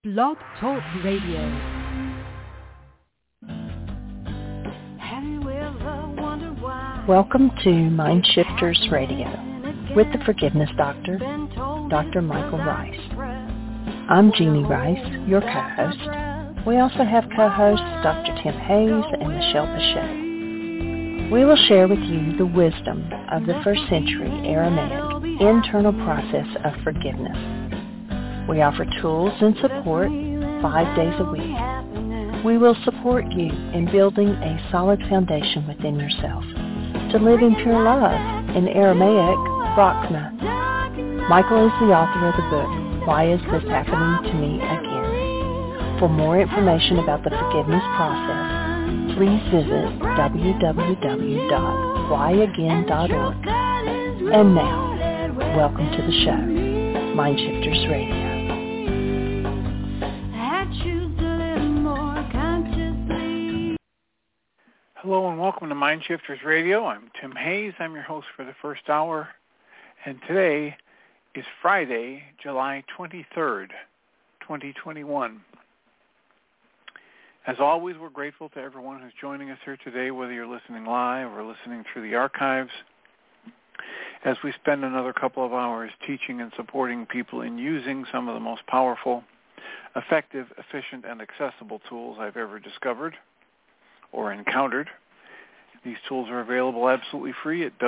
Blog Talk Radio. Welcome to Mind Shifters Radio with the Forgiveness Doctor, Dr. Michael Rice. I'm Jeannie Rice, your co-host. We also have co-hosts Dr. Tim Hayes and Michelle Bechet. We will share with you the wisdom of the first century Aramaic internal process of forgiveness. We offer tools and support 5 days a week. We will support you in building a solid foundation within yourself to live in pure love, in Aramaic, Rachna. Michael is the author of the book, Why Is This Happening to Me Again? For more information about the forgiveness process, please visit www.whyagain.org. And now, welcome to the show, Mind Shifters Radio. Hello and welcome to Mind Shifters Radio. I'm Tim Hayes. I'm your host for the first hour. And today is Friday, July 23rd, 2021. As always, we're grateful to everyone who's joining us here today, whether you're listening live or listening through the archives, as we spend another couple of hours teaching and supporting people in using some of the most powerful, effective, efficient, and accessible tools I've ever discovered or encountered. These tools are available absolutely free at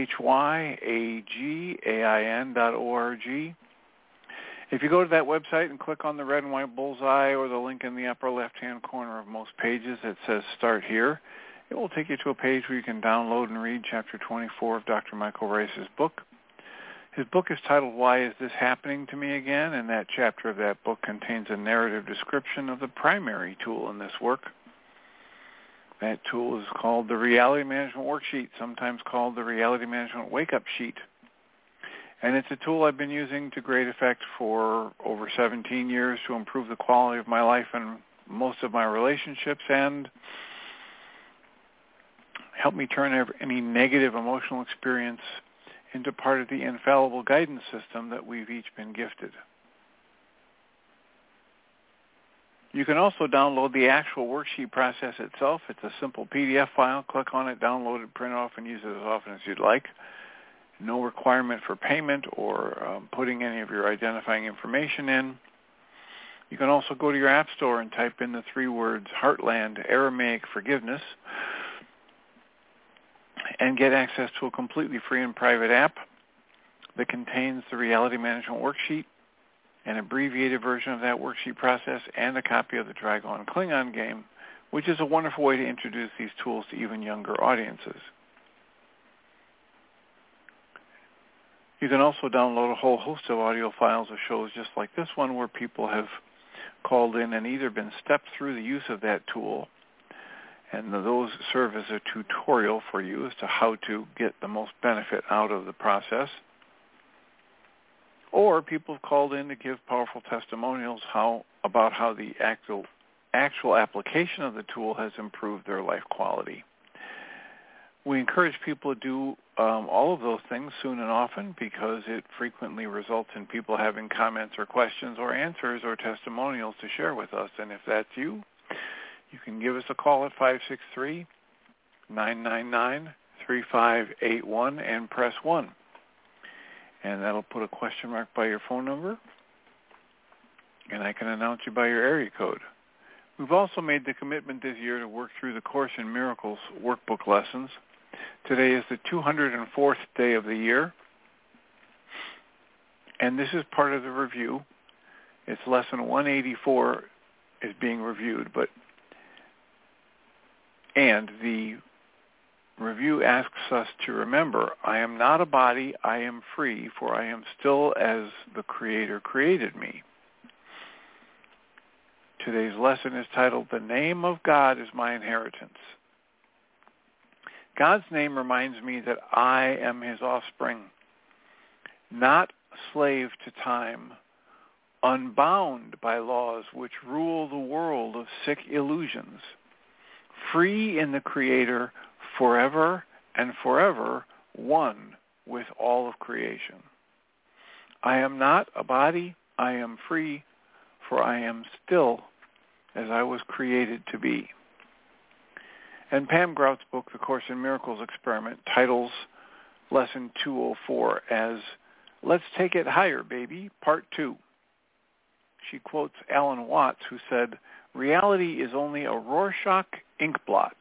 whyagain.org. If you go to that website and click on the red and white bullseye or the link in the upper left-hand corner of most pages that says Start Here, it will take you to a page where you can download and read Chapter 24 of Dr. Michael Rice's book. His book is titled, Why Is This Happening to Me Again? And that chapter of that book contains a narrative description of the primary tool in this work. That tool is called the Reality Management Worksheet, sometimes called the Reality Management Wake-Up Sheet. And it's a tool I've been using to great effect for over 17 years to improve the quality of my life and most of my relationships and help me turn any negative emotional experience into part of the infallible guidance system that we've each been gifted. You can also download the actual worksheet process itself. It's a simple PDF file. Click on it, download it, print it off, and use it as often as you'd like. No requirement for payment or putting any of your identifying information in. You can also go to your app store and type in the 3 words Heartland Aramaic Forgiveness and get access to a completely free and private app that contains the Reality Management Worksheet, an abbreviated version of that worksheet process, and a copy of the Dragon Klingon game, which is a wonderful way to introduce these tools to even younger audiences. You can also download a whole host of audio files of shows just like this one where people have called in and either been stepped through the use of that tool, and those serve as a tutorial for you as to how to get the most benefit out of the process, or people have called in to give powerful testimonials about how the actual application of the tool has improved their life quality. We encourage people to do all of those things soon and often because it frequently results in people having comments or questions or answers or testimonials to share with us. And if that's you, you can give us a call at 563-999-3581 and press 1. And that'll put a question mark by your phone number, and I can announce you by your area code. We've also made the commitment this year to work through the Course in Miracles workbook lessons. Today is the 204th day of the year, and this is part of the review. It's lesson 184 is being reviewed, and the review asks us to remember, I am not a body, I am free, for I am still as the Creator created me. Today's lesson is titled, The Name of God is My Inheritance. God's name reminds me that I am his offspring, not slave to time, unbound by laws which rule the world of sick illusions, free in the Creator, forever and forever one with all of creation. I am not a body, I am free, for I am still as I was created to be. And Pam Grout's book, The Course in Miracles Experiment, titles Lesson 204 as Let's Take It Higher, Baby, Part 2. She quotes Alan Watts, who said, "Reality is only a Rorschach ink blot."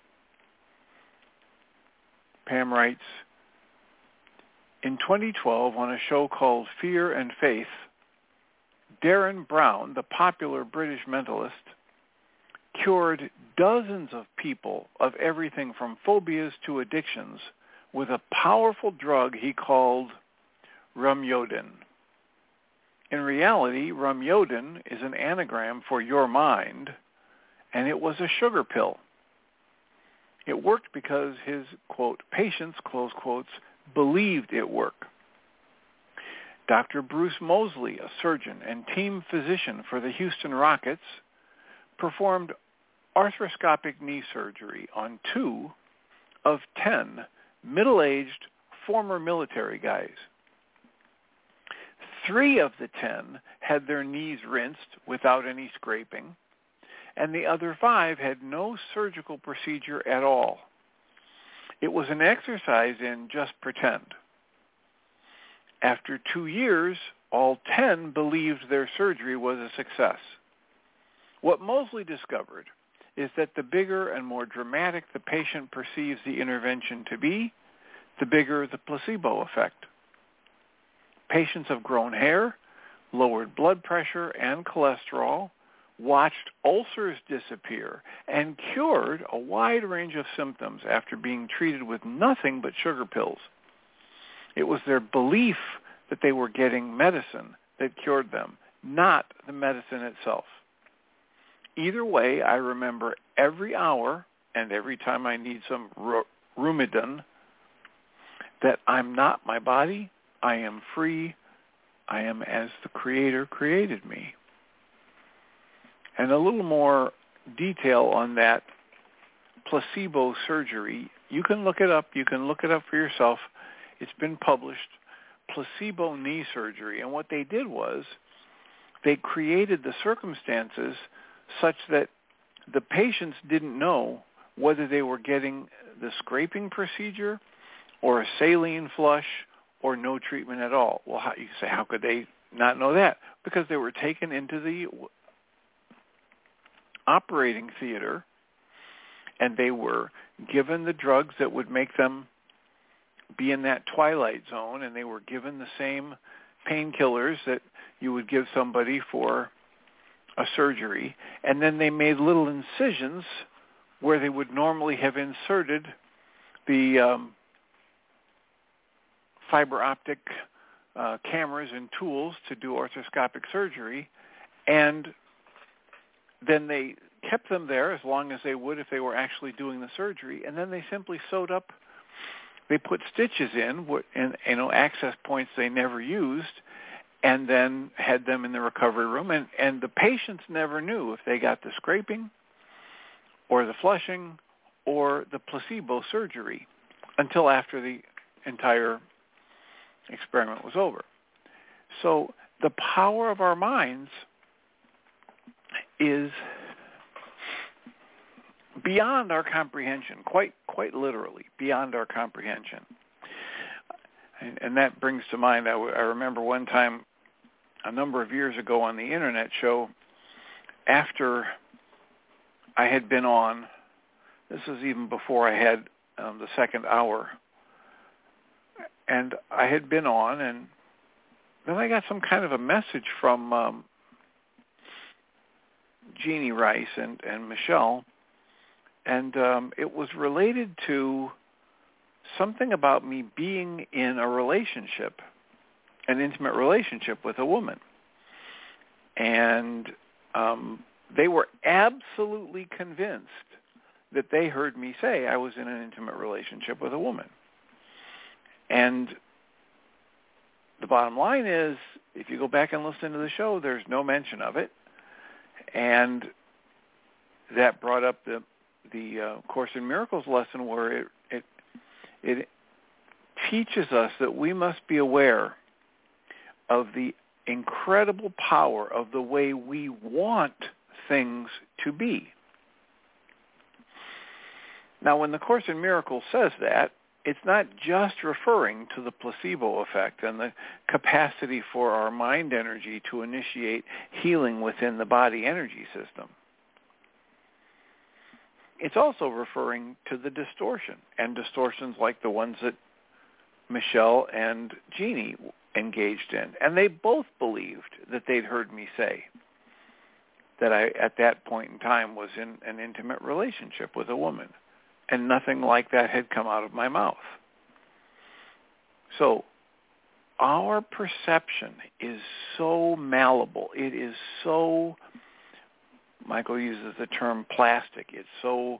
Pam writes, in 2012, on a show called Fear and Faith, Darren Brown, the popular British mentalist, cured dozens of people of everything from phobias to addictions with a powerful drug he called Rumyodin. In reality, Rumyodin is an anagram for your mind, and it was a sugar pill. It worked because his, quote, patients, close quotes, believed it worked. Dr. Bruce Mosley, a surgeon and team physician for the Houston Rockets, performed arthroscopic knee surgery on 2 of 10 middle-aged former military guys. 3 of the 10 had their knees rinsed without any scraping, and the other 5 had no surgical procedure at all. It was an exercise in just pretend. After 2 years, all 10 believed their surgery was a success. What Mosley discovered is that the bigger and more dramatic the patient perceives the intervention to be, the bigger the placebo effect. Patients have grown hair, lowered blood pressure and cholesterol, watched ulcers disappear, and cured a wide range of symptoms after being treated with nothing but sugar pills. It was their belief that they were getting medicine that cured them, not the medicine itself. Either way, I remember every hour and every time I need some Rumyodin that I'm not my body, I am free, I am as the Creator created me. And a little more detail on that placebo surgery, you can look it up. You can look it up for yourself. It's been published, placebo knee surgery. And what they did was they created the circumstances such that the patients didn't know whether they were getting the scraping procedure or a saline flush or no treatment at all. Well, you say, how could they not know that? Because they were taken into the operating theater, and they were given the drugs that would make them be in that twilight zone, and they were given the same painkillers that you would give somebody for a surgery, and then they made little incisions where they would normally have inserted the fiber optic cameras and tools to do arthroscopic surgery, and then they kept them there as long as they would if they were actually doing the surgery, and then they simply sewed up. They put stitches in, access points they never used, and then had them in the recovery room. And the patients never knew if they got the scraping or the flushing or the placebo surgery until after the entire experiment was over. So the power of our minds is beyond our comprehension, quite literally beyond our comprehension. And that brings to mind, I remember one time a number of years ago on the internet show, after I had been on, this was even before I had the second hour, and I had been on, and then I got some kind of a message from Jeannie Rice and Michelle, and it was related to something about me being in a relationship, an intimate relationship with a woman. And they were absolutely convinced that they heard me say I was in an intimate relationship with a woman. And the bottom line is, if you go back and listen to the show, there's no mention of it. And that brought up the Course in Miracles lesson, where it teaches us that we must be aware of the incredible power of the way we want things to be. Now, when the Course in Miracles says that, it's not just referring to the placebo effect and the capacity for our mind energy to initiate healing within the body energy system. It's also referring to the distortion, and distortions like the ones that Michelle and Jeannie engaged in. And they both believed that they'd heard me say that I, at that point in time, was in an intimate relationship with a woman. And nothing like that had come out of my mouth. So our perception is so malleable. It is so, Michael uses the term plastic. It's so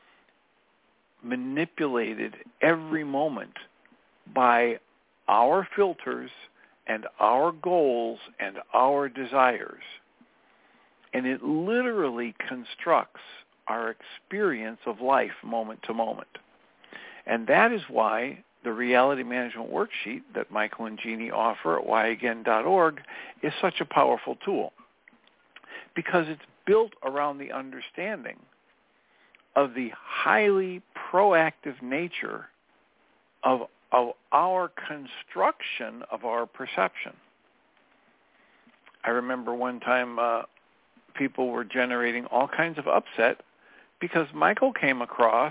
manipulated every moment by our filters and our goals and our desires. And it literally constructs our experience of life moment to moment. And that is why the reality management worksheet that Michael and Jeannie offer at whyagain.org is such a powerful tool, because it's built around the understanding of the highly proactive nature of our construction of our perception. I remember one time people were generating all kinds of upset because Michael came across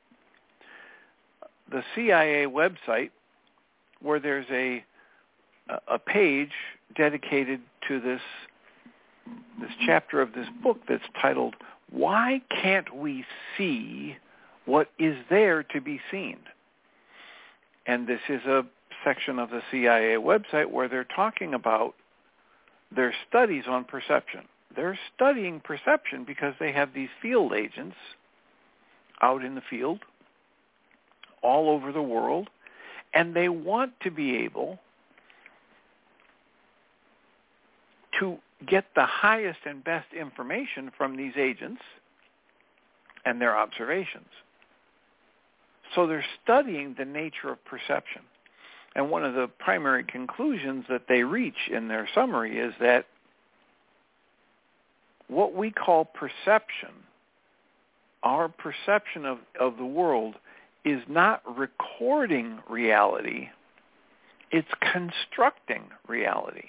the CIA website where there's a page dedicated to this chapter of this book that's titled, "Why Can't We See What Is There to Be Seen?" And this is a section of the CIA website where they're talking about their studies on perception. They're studying perception because they have these field agents out in the field all over the world, and they want to be able to get the highest and best information from these agents and their observations. So they're studying the nature of perception. And one of the primary conclusions that they reach in their summary is that what we call perception, our perception of the world, is not recording reality, it's constructing reality.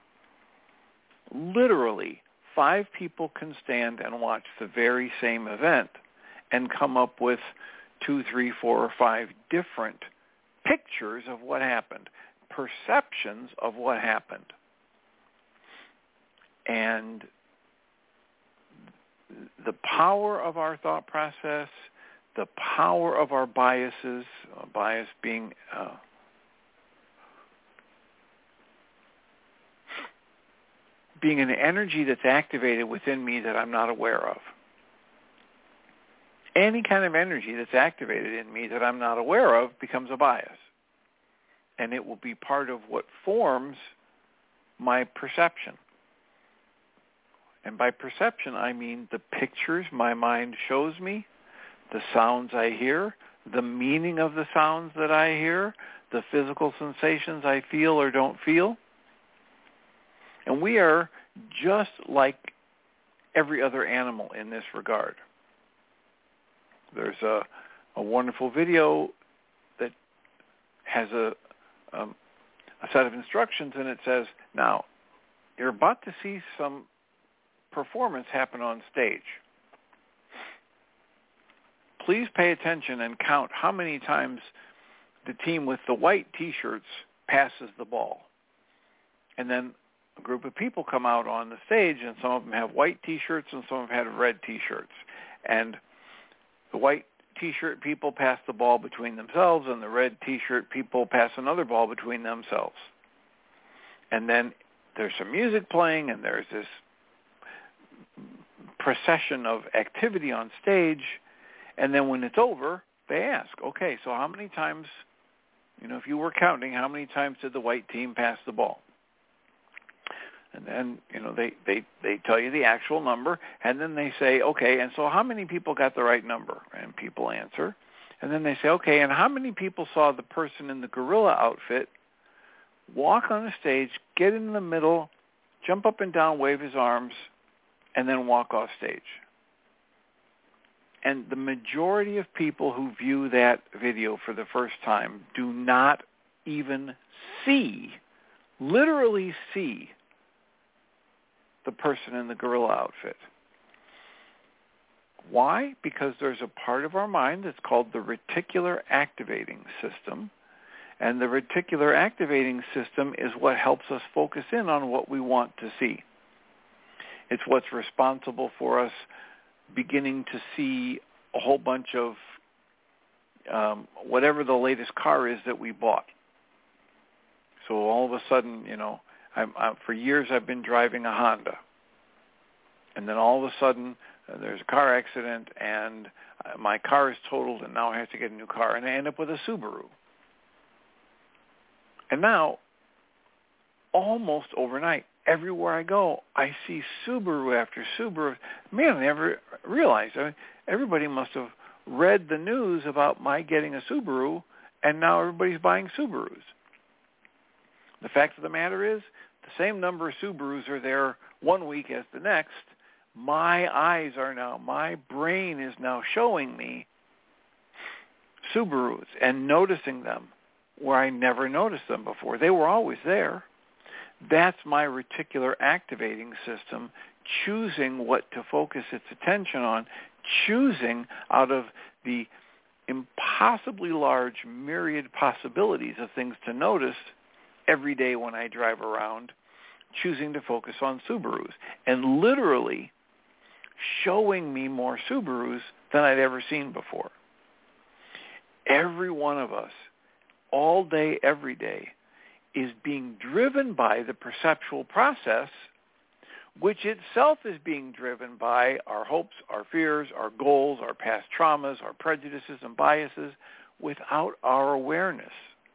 Literally, 5 people can stand and watch the very same event and come up with 2, 3, 4, or 5 different pictures of what happened, perceptions of what happened. And the power of our thought process, the power of our biases, bias being an energy that's activated within me that I'm not aware of. Any kind of energy that's activated in me that I'm not aware of becomes a bias. And it will be part of what forms my perception. And by perception, I mean the pictures my mind shows me, the sounds I hear, the meaning of the sounds that I hear, the physical sensations I feel or don't feel. And we are just like every other animal in this regard. There's a wonderful video that has a set of instructions, and it says, now, you're about to see some performance happen on stage. Please pay attention and count how many times the team with the white T-shirts passes the ball. And then a group of people come out on the stage, and some of them have white T-shirts and some of them have red T-shirts. And the white T-shirt people pass the ball between themselves, and the red T-shirt people pass another ball between themselves. And then there's some music playing, and there's this procession of activity on stage. And then when it's over, they ask, okay, so how many times, if you were counting, how many times did the white team pass the ball? And then, they tell you the actual number, and then they say, okay, and so how many people got the right number? And people answer. And then they say, okay, and how many people saw the person in the gorilla outfit walk on the stage, get in the middle, jump up and down, wave his arms, and then walk off stage. And the majority of people who view that video for the first time do not even see, literally see, the person in the gorilla outfit. Why? Because there's a part of our mind that's called the reticular activating system. And the reticular activating system is what helps us focus in on what we want to see. It's what's responsible for us beginning to see a whole bunch of whatever the latest car is that we bought. So all of a sudden, for years I've been driving a Honda. And then all of a sudden there's a car accident and my car is totaled and now I have to get a new car. And I end up with a Subaru. And now, almost overnight, everywhere I go, I see Subaru after Subaru. Man, I never realized. Everybody must have read the news about my getting a Subaru, and now everybody's buying Subarus. The fact of the matter is, the same number of Subarus are there one week as the next. My brain is now showing me Subarus and noticing them where I never noticed them before. They were always there. That's my reticular activating system choosing what to focus its attention on, choosing out of the impossibly large myriad possibilities of things to notice every day when I drive around, choosing to focus on Subarus and literally showing me more Subarus than I'd ever seen before. Every one of us, all day, every day, is being driven by the perceptual process, which itself is being driven by our hopes, our fears, our goals, our past traumas, our prejudices and biases, without our awareness.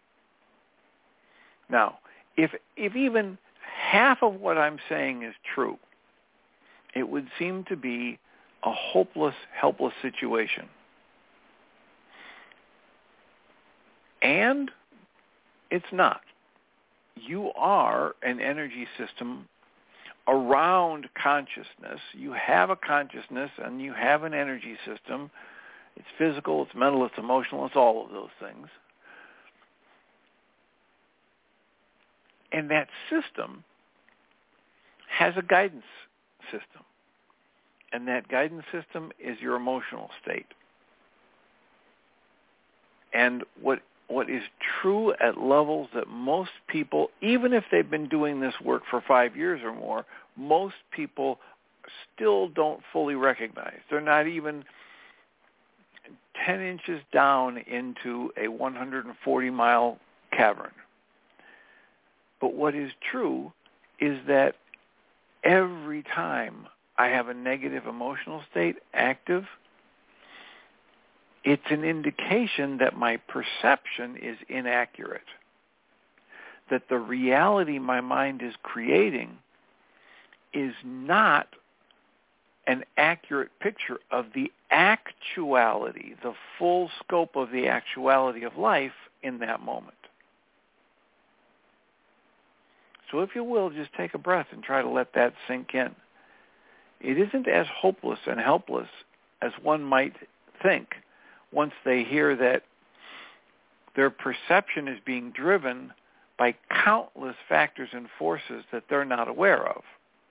Now, if even half of what I'm saying is true, it would seem to be a hopeless, helpless situation. And it's not. You are an energy system around consciousness. You have a consciousness and you have an energy system. It's physical, it's mental, it's emotional, it's all of those things. And that system has a guidance system. And that guidance system is your emotional state. And what is true at levels that most people, even if they've been doing this work for 5 years or more, most people still don't fully recognize. They're not even 10 inches down into a 140-mile cavern. But what is true is that every time I have a negative emotional state active, it's an indication that my perception is inaccurate, that the reality my mind is creating is not an accurate picture of the actuality, the full scope of the actuality of life in that moment. So if you will, just take a breath and try to let that sink in. It isn't as hopeless and helpless as one might think once they hear that their perception is being driven by countless factors and forces that they're not aware of.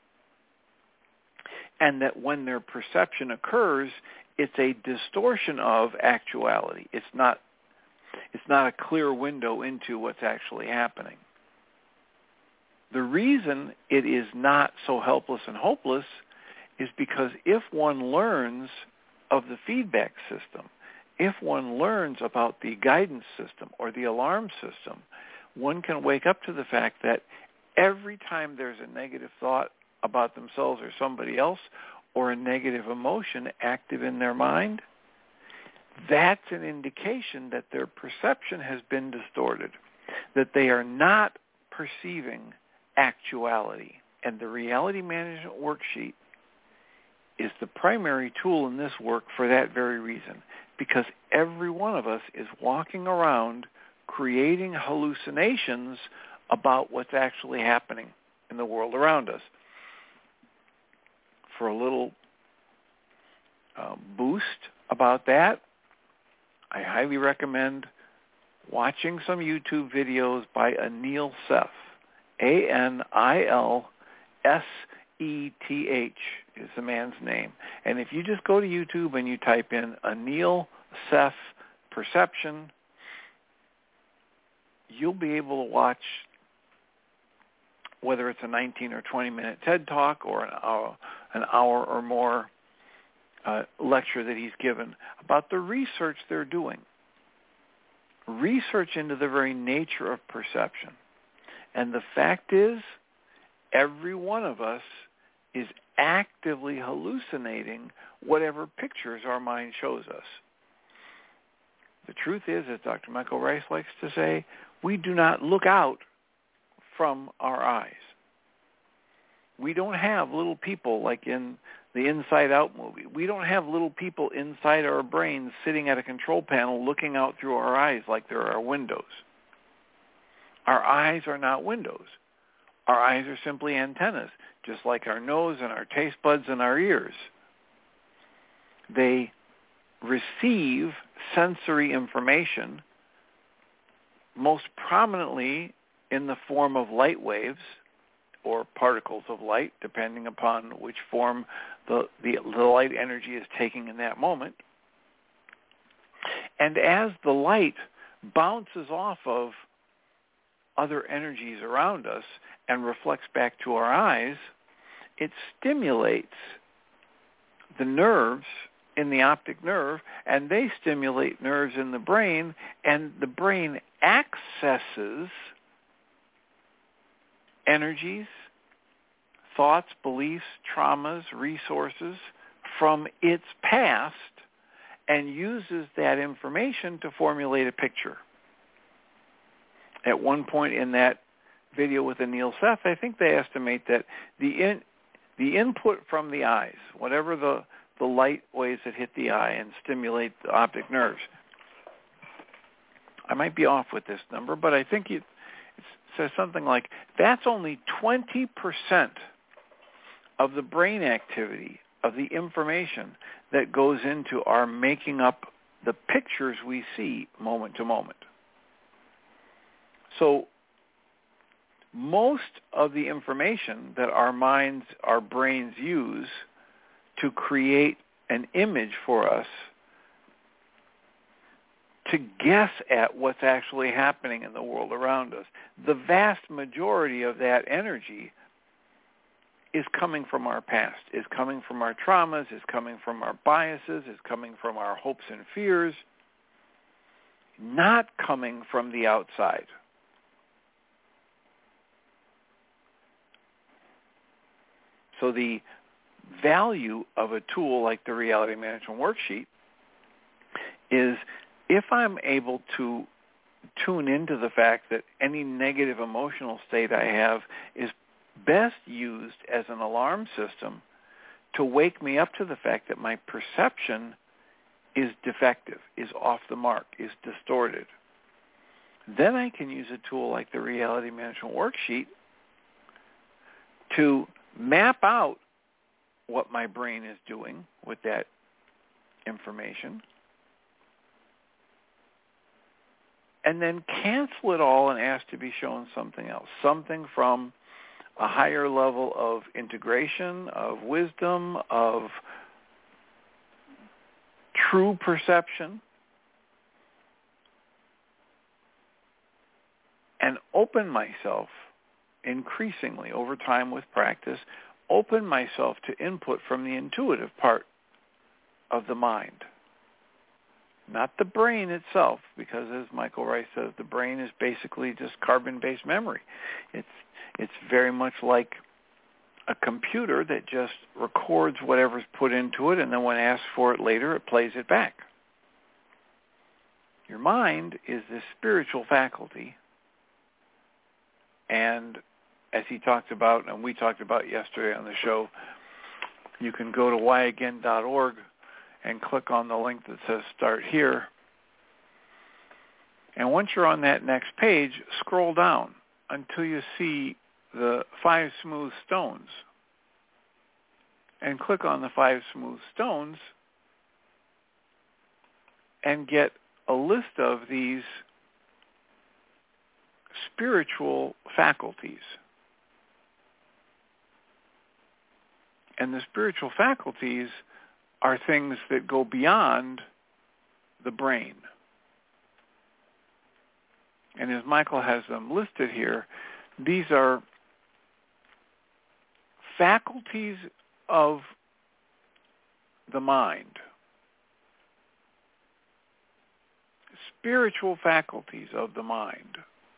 And that when their perception occurs, it's a distortion of actuality. It's not a clear window into what's actually happening. The reason it is not so helpless and hopeless is because if one learns of the feedback system, if one learns about the guidance system or the alarm system, one can wake up to the fact that every time there's a negative thought about themselves or somebody else or a negative emotion active in their mind, that's an indication that their perception has been distorted, that they are not perceiving actuality. And the reality management worksheet is the primary tool in this work for that very reason, because every one of us is walking around creating hallucinations about what's actually happening in the world around us. For a little boost about that, I highly recommend watching some YouTube videos by Anil Seth. Anilseth is the man's name. And if you just go to YouTube and you type in Anil Seth Perception, you'll be able to watch, whether it's a 19 or 20-minute TED Talk or an hour or more lecture that he's given about the research they're doing. Research into the very nature of perception. And the fact is, every one of us is actively hallucinating whatever pictures our mind shows us. The truth is, as Dr. Michael Rice likes to say, we do not look out from our eyes. We don't have little people like in the Inside Out movie. We don't have little people inside our brains sitting at a control panel looking out through our eyes like there are windows. Our eyes are not windows. Our eyes are simply antennas, just like our nose and our taste buds and our ears. They receive sensory information, most prominently in the form of light waves or particles of light, depending upon which form the light energy is taking in that moment. And as the light bounces off of other energies around us and reflects back to our eyes, it stimulates the nerves in the optic nerve, and they stimulate nerves in the brain, and the brain accesses energies, thoughts, beliefs, traumas, resources from its past and uses that information to formulate a picture. At one point in that video with Anil Seth, I think they estimate that the input from the eyes, whatever the light waves that hit the eye and stimulate the optic nerves, I might be off with this number, but I think it says something like that's only 20% of the brain activity, of the information that goes into our making up the pictures we see moment to moment. So most of the information that our minds, our brains use to create an image for us, to guess at what's actually happening in the world around us, the vast majority of that energy is coming from our past, is coming from our traumas, is coming from our biases, is coming from our hopes and fears, not coming from the outside. So the value of a tool like the Reality Management Worksheet is if I'm able to tune into the fact that any negative emotional state I have is best used as an alarm system to wake me up to the fact that my perception is defective, is off the mark, is distorted, then I can use a tool like the Reality Management Worksheet to map out what my brain is doing with that information, and then cancel it all and ask to be shown something else, something from a higher level of integration, of wisdom, of true perception, and open myself increasingly over time with practice, open myself to input from the intuitive part of the mind. Not the brain itself, because as Michael Rice says, the brain is basically just carbon-based memory. It's very much like a computer that just records whatever's put into it, and then when asked for it later, it plays it back. Your mind is this spiritual faculty, and as he talked about, and we talked about yesterday on the show, you can go to whyagain.org and click on the link that says Start Here. And once you're on that next page, scroll down until you see the 5 smooth stones and click on the 5 smooth stones and get a list of these spiritual faculties. And the spiritual faculties are things that go beyond the brain. And as Michael has them listed here, these are faculties of the mind, spiritual faculties of the mind.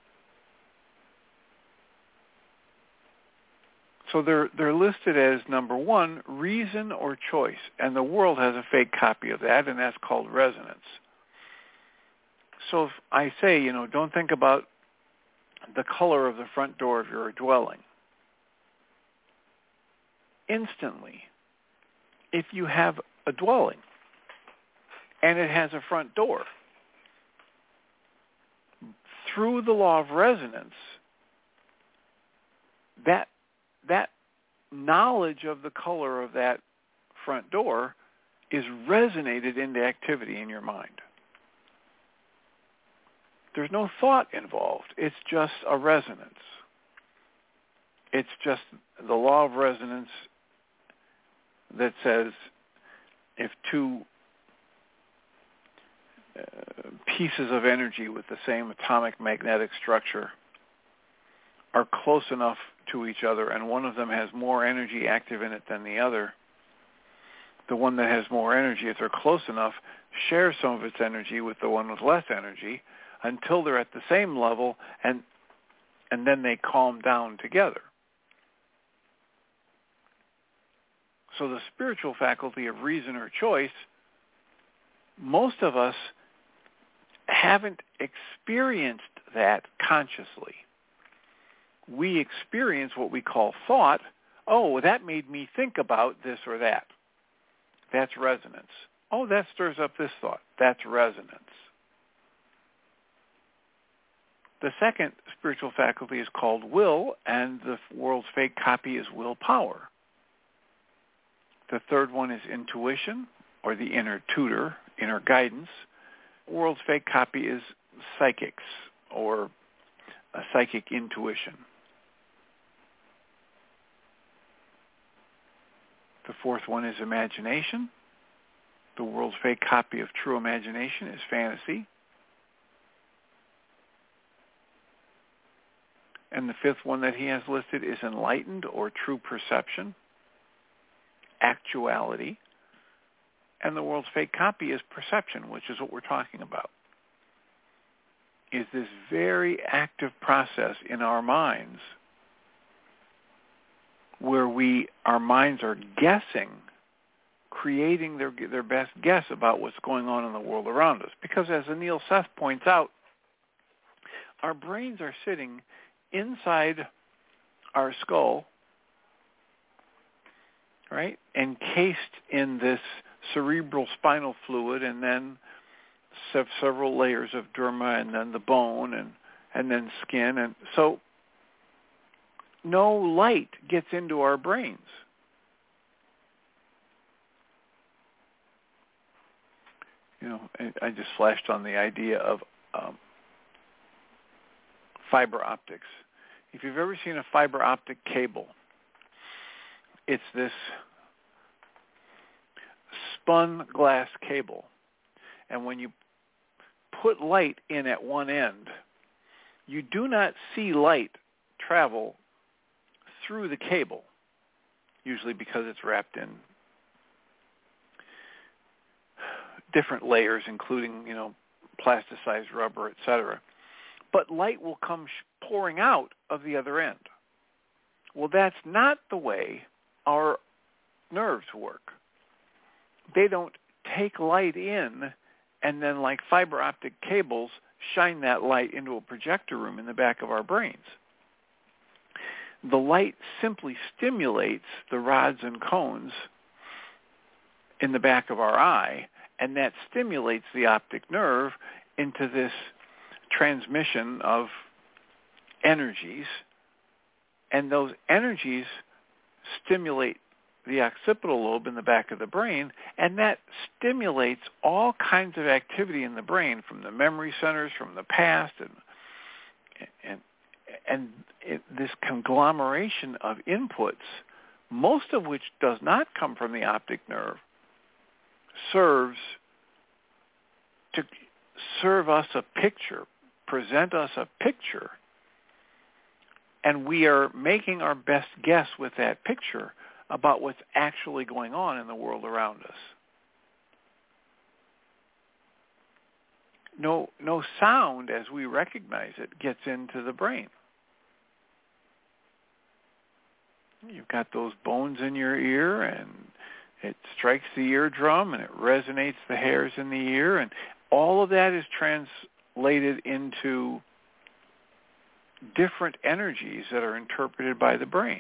So they're listed as, number 1, reason or choice. And the world has a fake copy of that, and that's called resonance. So if I say, don't think about the color of the front door of your dwelling. Instantly, if you have a dwelling and it has a front door, through the law of resonance, that knowledge of the color of that front door is resonated into activity in your mind. There's no thought involved. It's just a resonance. It's just the law of resonance that says if 2 pieces of energy with the same atomic magnetic structure are close enough to each other and one of them has more energy active in it than the other, the one that has more energy, if they're close enough, shares some of its energy with the one with less energy until they're at the same level, and then they calm down together. So the spiritual faculty of reason or choice, most of us haven't experienced that consciously. We experience what we call thought. Oh, that made me think about this or that. That's resonance. Oh, that stirs up this thought. That's resonance. The second spiritual faculty is called will, and the world's fake copy is willpower. The third one is intuition, or the inner tutor, inner guidance. The world's fake copy is psychics, or a psychic intuition. The fourth one is imagination. The world's fake copy of true imagination is fantasy. And the fifth one that he has listed is enlightened or true perception, actuality. And the world's fake copy is perception, which is what we're talking about. Is this very active process in our minds where our minds are guessing, creating their best guess about what's going on in the world around us. Because as Anil Seth points out, our brains are sitting inside our skull, right, encased in this cerebral spinal fluid, and then several layers of derma, and then the bone, and then skin. And so no light gets into our brains. I just flashed on the idea of fiber optics. If you've ever seen a fiber optic cable, it's this spun glass cable. And when you put light in at one end, you do not see light travel through the cable, usually because it's wrapped in different layers, including, plasticized rubber, etc. But light will come pouring out of the other end. Well, that's not the way our nerves work. They don't take light in and then, like fiber optic cables, shine that light into a projector room in the back of our brains. The light simply stimulates the rods and cones in the back of our eye, and that stimulates the optic nerve into this transmission of energies, And those energies stimulate the occipital lobe in the back of the brain, and that stimulates all kinds of activity in the brain, from the memory centers, from the past, and this conglomeration of inputs, most of which does not come from the optic nerve, serves to serve us a picture, present us a picture, and we are making our best guess with that picture about what's actually going on in the world around us. No sound, as we recognize it, gets into the brain. You've got those bones in your ear, and it strikes the eardrum, and it resonates the hairs in the ear, and all of that is translated into different energies that are interpreted by the brain.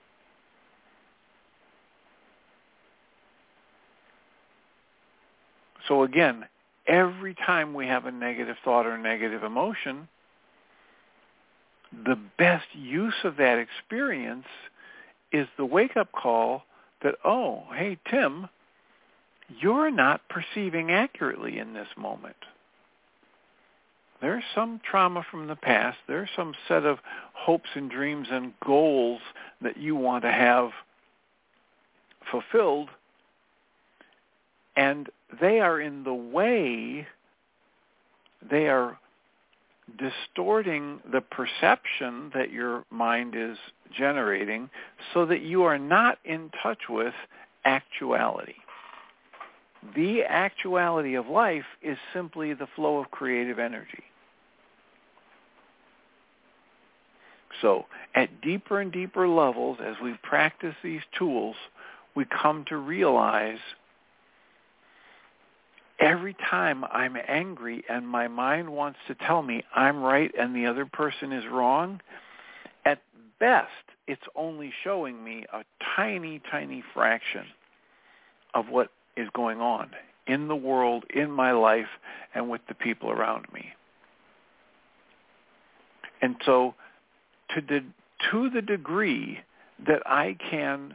So again, every time we have a negative thought or negative emotion, the best use of that experience is the wake-up call that, oh, hey, Tim, you're not perceiving accurately in this moment. There's some trauma from the past. There's some set of hopes and dreams and goals that you want to have fulfilled, and they are in the way. They are distorting the perception that your mind is generating so that you are not in touch with actuality. The actuality of life is simply the flow of creative energy. So at deeper and deeper levels, as we practice these tools, we come to realize every time I'm angry and my mind wants to tell me I'm right and the other person is wrong, at best, it's only showing me a tiny, tiny fraction of what is going on in the world, in my life, and with the people around me. And so to the degree that I can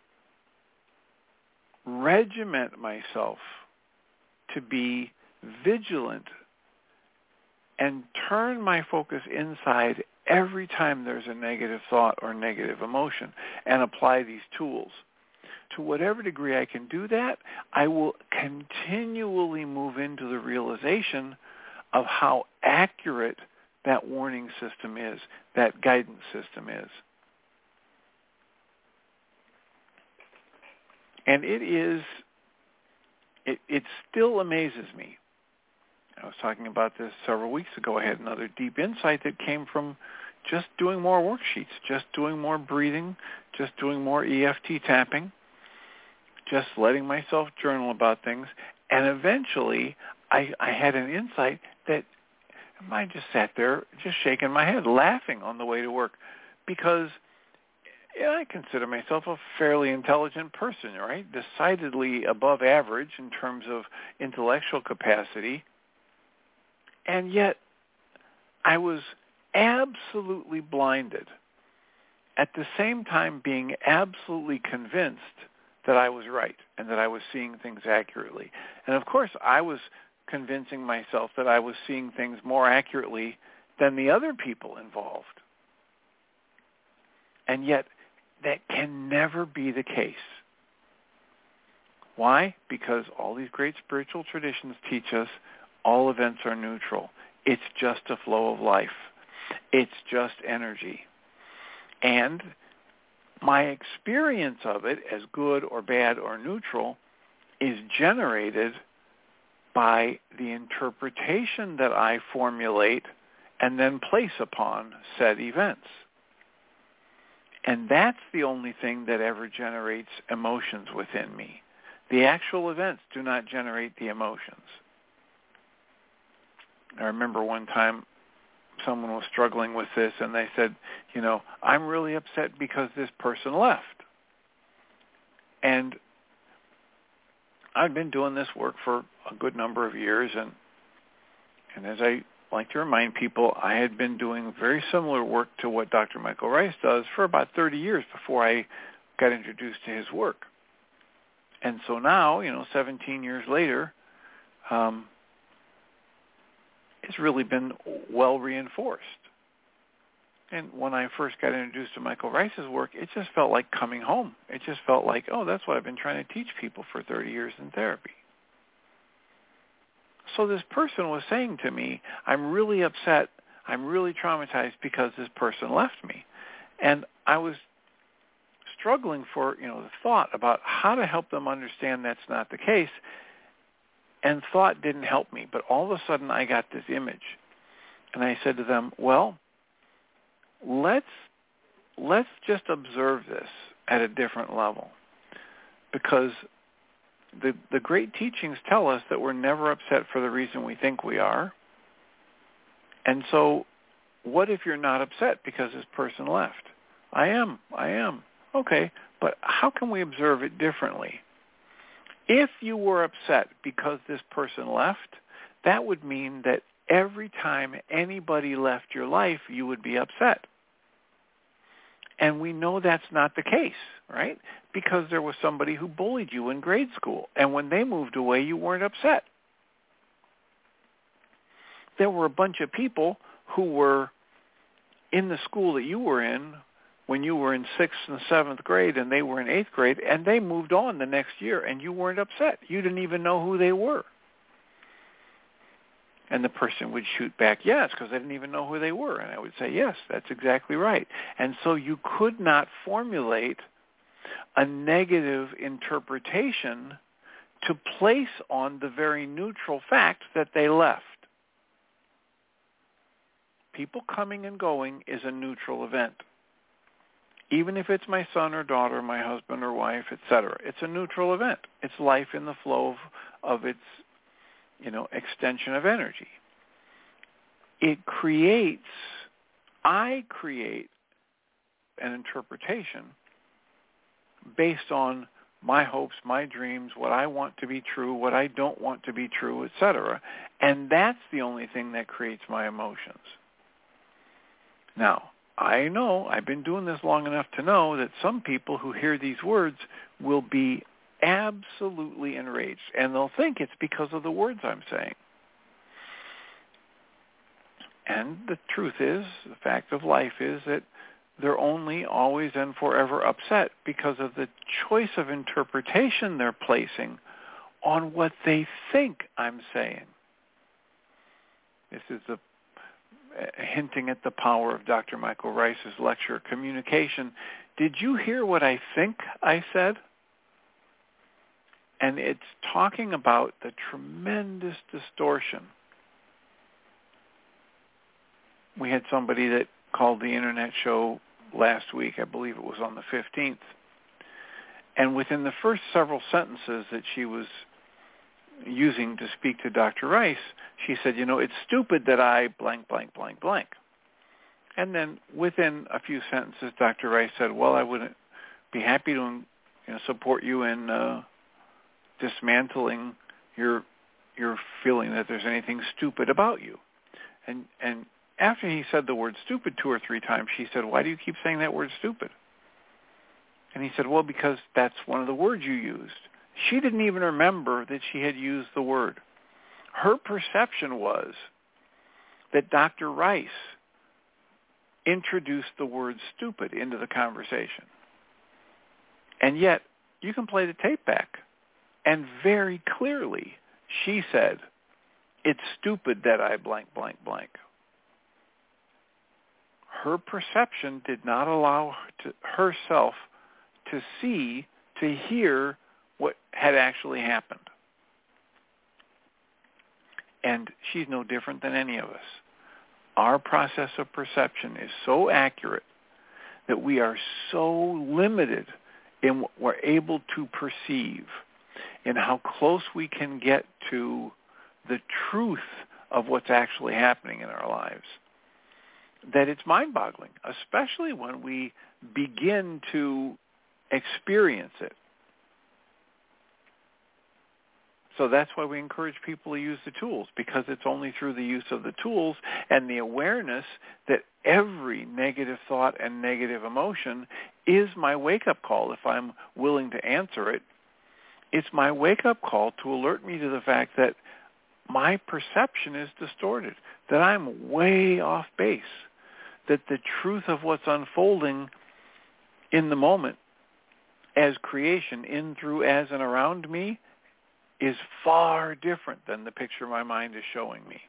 regiment myself to be vigilant and turn my focus inside every time there's a negative thought or negative emotion and apply these tools, to whatever degree I can do that, I will continually move into the realization of how accurate that warning system is, that guidance system is. And it still amazes me. I was talking about this several weeks ago. I had another deep insight that came from just doing more worksheets, just doing more breathing, just doing more EFT tapping, just letting myself journal about things. And eventually I had an insight that I just sat there just shaking my head, laughing on the way to work, because I consider myself a fairly intelligent person, right? Decidedly above average in terms of intellectual capacity. And yet I was absolutely blinded, at the same time being absolutely convinced that I was right and that I was seeing things accurately. And of course, I was convincing myself that I was seeing things more accurately than the other people involved. And yet, that can never be the case. Why? Because all these great spiritual traditions teach us all events are neutral. It's just a flow of life. It's just energy. And my experience of it, as good or bad or neutral, is generated by the interpretation that I formulate and then place upon said events. And that's the only thing that ever generates emotions within me. The actual events do not generate the emotions. I remember one time someone was struggling with this, and they said, I'm really upset because this person left. And I've been doing this work for a good number of years, and as I like to remind people I had been doing very similar work to what Dr. Michael Ryce does for about 30 years before I got introduced to his work. And so now, 17 years later, it's really been well reinforced. And when I first got introduced to Michael Ryce's work, it just felt like coming home. It just felt like, oh, that's what I've been trying to teach people for 30 years in therapy. So this person was saying to me, I'm really upset, I'm really traumatized because this person left me. And I was struggling for, the thought about how to help them understand that's not the case. And thought didn't help me. But all of a sudden I got this image. And I said to them, well, let's just observe this at a different level. Because the great teachings tell us that we're never upset for the reason we think we are. And so what if you're not upset because this person left? I am. Okay, but how can we observe it differently? If you were upset because this person left, that would mean that every time anybody left your life, you would be upset. And we know that's not the case, right? Because there was somebody who bullied you in grade school, and when they moved away, you weren't upset. There were a bunch of people who were in the school that you were in when you were in 6th and 7th grade and they were in 8th grade, and they moved on the next year, and you weren't upset. You didn't even know who they were. And the person would shoot back, yes, because I didn't even know who they were. And I would say, yes, that's exactly right. And so you could not formulate a negative interpretation to place on the very neutral fact that they left. People coming and going is a neutral event. Even if it's my son or daughter, my husband or wife, etc., it's a neutral event. It's life in the flow of its extension of energy. I create an interpretation based on my hopes, my dreams, what I want to be true, what I don't want to be true, etc. And that's the only thing that creates my emotions. Now, I know, I've been doing this long enough to know that some people who hear these words will be absolutely enraged, and they'll think it's because of the words I'm saying. And the truth is, the fact of life is that they're only, always, and forever upset because of the choice of interpretation they're placing on what they think I'm saying. This is hinting at the power of Dr. Michael Ryce's lecture, Communication. Did you hear what I think I said? And it's talking about the tremendous distortion. We had somebody that called the internet show last week, I believe it was on the 15th. And within the first several sentences that she was using to speak to Dr. Ryce, she said, it's stupid that I blank, blank, blank, blank. And then within a few sentences, Dr. Ryce said, well, I would be happy to support you in dismantling your feeling that there's anything stupid about you. And after he said the word stupid 2 or 3 times, she said, why do you keep saying that word stupid? And he said, well, because that's one of the words you used. She didn't even remember that she had used the word. Her perception was that Dr. Ryce introduced the word stupid into the conversation. And yet, you can play the tape back. And very clearly, she said, it's stupid that I blank, blank, blank. Her perception did not allow herself to see, to hear what had actually happened. And she's no different than any of us. Our process of perception is so accurate that we are so limited in what we're able to perceive, in how close we can get to the truth of what's actually happening in our lives, that it's mind-boggling, especially when we begin to experience it. So that's why we encourage people to use the tools, because it's only through the use of the tools and the awareness that every negative thought and negative emotion is my wake-up call. If I'm willing to answer it, it's my wake-up call to alert me to the fact that my perception is distorted, that I'm way off base, that the truth of what's unfolding in the moment as creation, in, through, as, and around me, is far different than the picture my mind is showing me.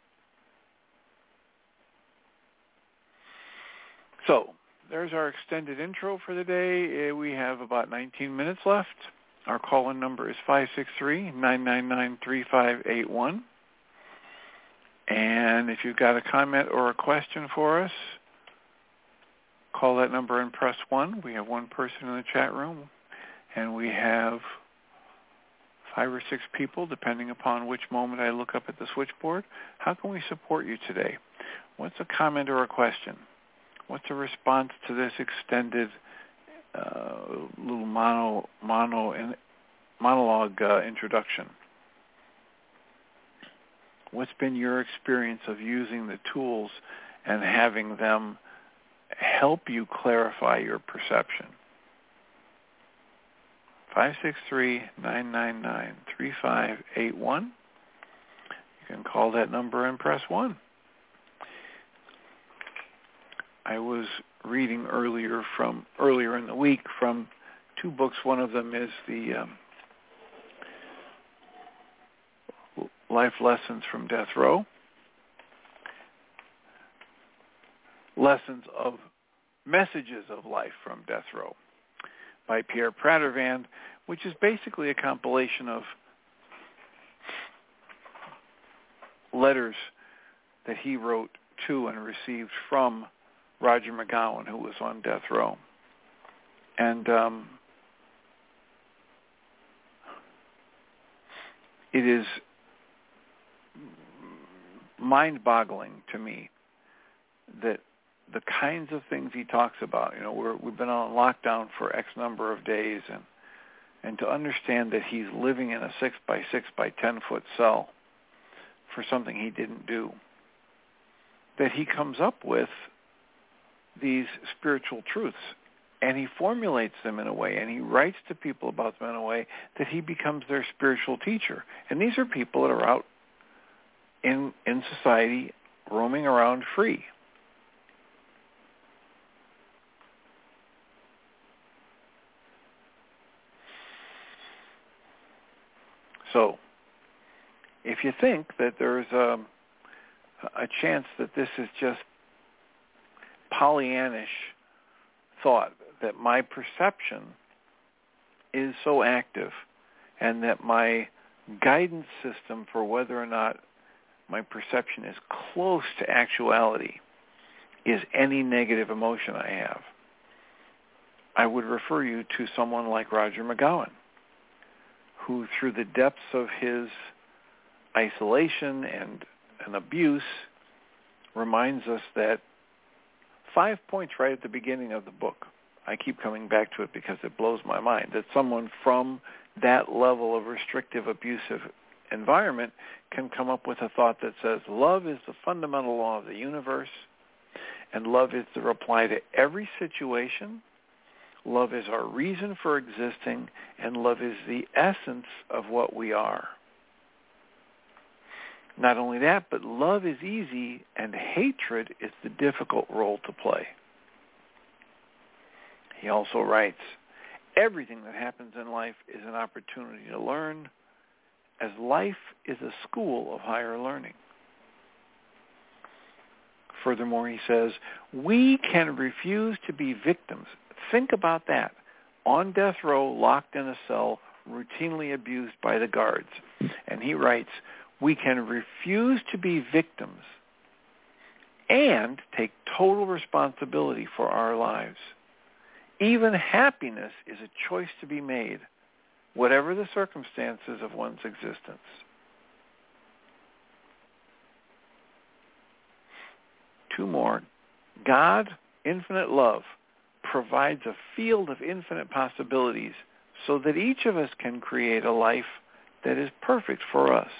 So there's our extended intro for the day. We have about 19 minutes left. Our call-in number is 563-999-3581. And if you've got a comment or a question for us, call that number and press 1. We have one person in the chat room, and we have 5 or 6 people, depending upon which moment I look up at the switchboard. How can we support you today? What's a comment or a question? What's a response to this extended little monologue introduction? What's been your experience of using the tools and having them help you clarify your perception? 563-999-3581. You can call that number and press 1. I was reading earlier in the week from 2 books. One of them is the Life Lessons from Death Row. Messages of Life from Death Row by Pierre Pradervand, which is basically a compilation of letters that he wrote to and received from Roger McGowan, who was on death row. And it is mind-boggling to me that the kinds of things he talks about, we've been on lockdown for X number of days, and to understand that he's living in a 6 by 6 by 10 foot cell for something he didn't do, that he comes up with these spiritual truths, and he formulates them in a way, and he writes to people about them in a way that he becomes their spiritual teacher. And these are people that are out in society roaming around free. So, if you think that there's a chance that this is just Pollyannish thought, that my perception is so active and that my guidance system for whether or not my perception is close to actuality is any negative emotion I have, I would refer you to someone like Roger McGowan, who through the depths of his isolation and abuse reminds us that 5 points right at the beginning of the book. I keep coming back to it because it blows my mind that someone from that level of restrictive, abusive environment can come up with a thought that says, love is the fundamental law of the universe, and love is the reply to every situation. Love is our reason for existing, and love is the essence of what we are. Not only that, but love is easy, and hatred is the difficult role to play. He also writes, everything that happens in life is an opportunity to learn, as life is a school of higher learning. Furthermore, he says, we can refuse to be victims. Think about that. On death row, locked in a cell, routinely abused by the guards. And he writes, we can refuse to be victims and take total responsibility for our lives. Even happiness is a choice to be made, whatever the circumstances of one's existence. Two more. God, infinite love, provides a field of infinite possibilities so that each of us can create a life that is perfect for us.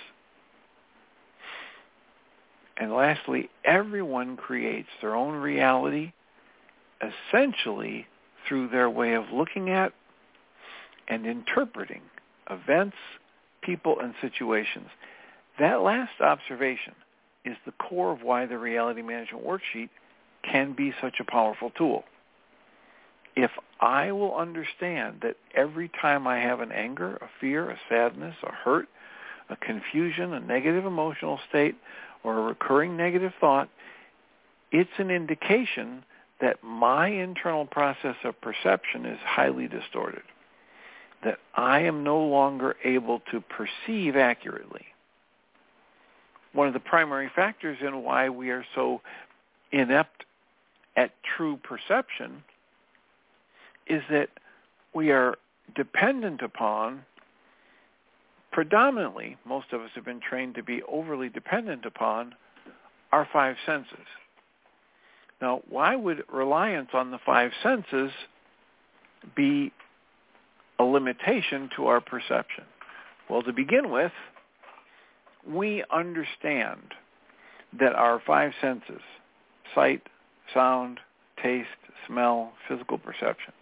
And lastly, everyone creates their own reality essentially through their way of looking at and interpreting events, people, and situations. That last observation is the core of why the Reality Management Worksheet can be such a powerful tool. If I will understand that every time I have an anger, a fear, a sadness, a hurt, a confusion, a negative emotional state, or a recurring negative thought, it's an indication that my internal process of perception is highly distorted, that I am no longer able to perceive accurately. One of the primary factors in why we are so inept at true perception is that we are dependent upon, predominantly, most of us have been trained to be overly dependent upon our five senses. Now, why would reliance on the five senses be a limitation to our perception? Well, to begin with, we understand that our five senses, sight, sound, taste, smell, physical perception,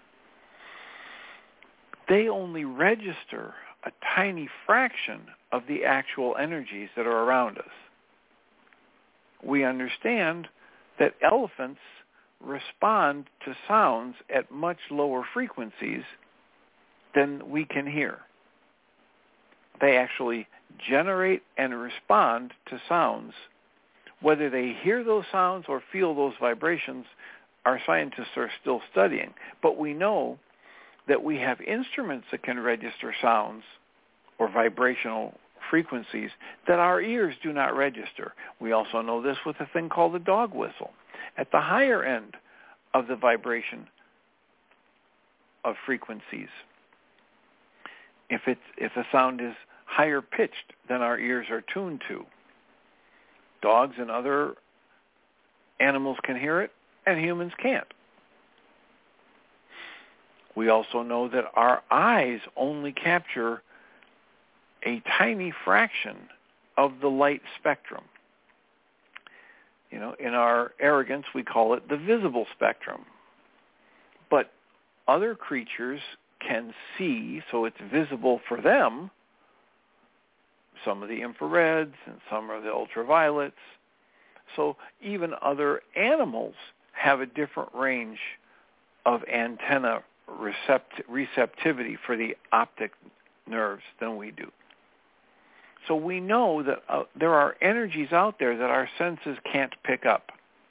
they only register a tiny fraction of the actual energies that are around us. We understand that elephants respond to sounds at much lower frequencies than we can hear. They actually generate and respond to sounds. Whether they hear those sounds or feel those vibrations, our scientists are still studying. But we know that we have instruments that can register sounds or vibrational frequencies that our ears do not register. We also know this with a thing called the dog whistle. At the higher end of the vibration of frequencies, if a sound is higher pitched than our ears are tuned to, dogs and other animals can hear it, and humans can't. We also know that our eyes only capture a tiny fraction of the light spectrum. You know, in our arrogance, we call it the visible spectrum. But other creatures can see, so it's visible for them, some of the infrareds and some of the ultraviolets. So even other animals have a different range of antenna receptivity for the optic nerves than we do. So we know that there are energies out there that our senses can't pick up.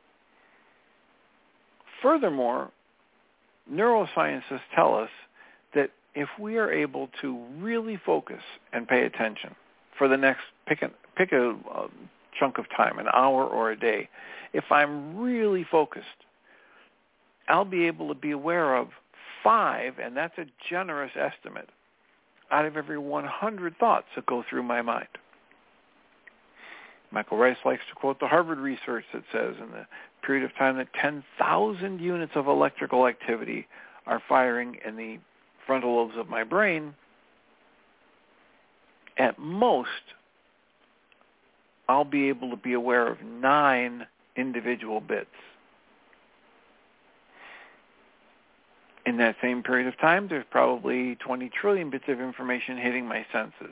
Furthermore, neuroscientists tell us that if we are able to really focus and pay attention for the next, pick a chunk of time, an hour or a day, if I'm really focused, I'll be able to be aware of 5, and that's a generous estimate, out of every 100 thoughts that go through my mind. Michael Rice likes to quote the Harvard research that says in the period of time that 10,000 units of electrical activity are firing in the frontal lobes of my brain, at most, I'll be able to be aware of 9 individual bits. In that same period of time, there's probably 20 trillion bits of information hitting my senses.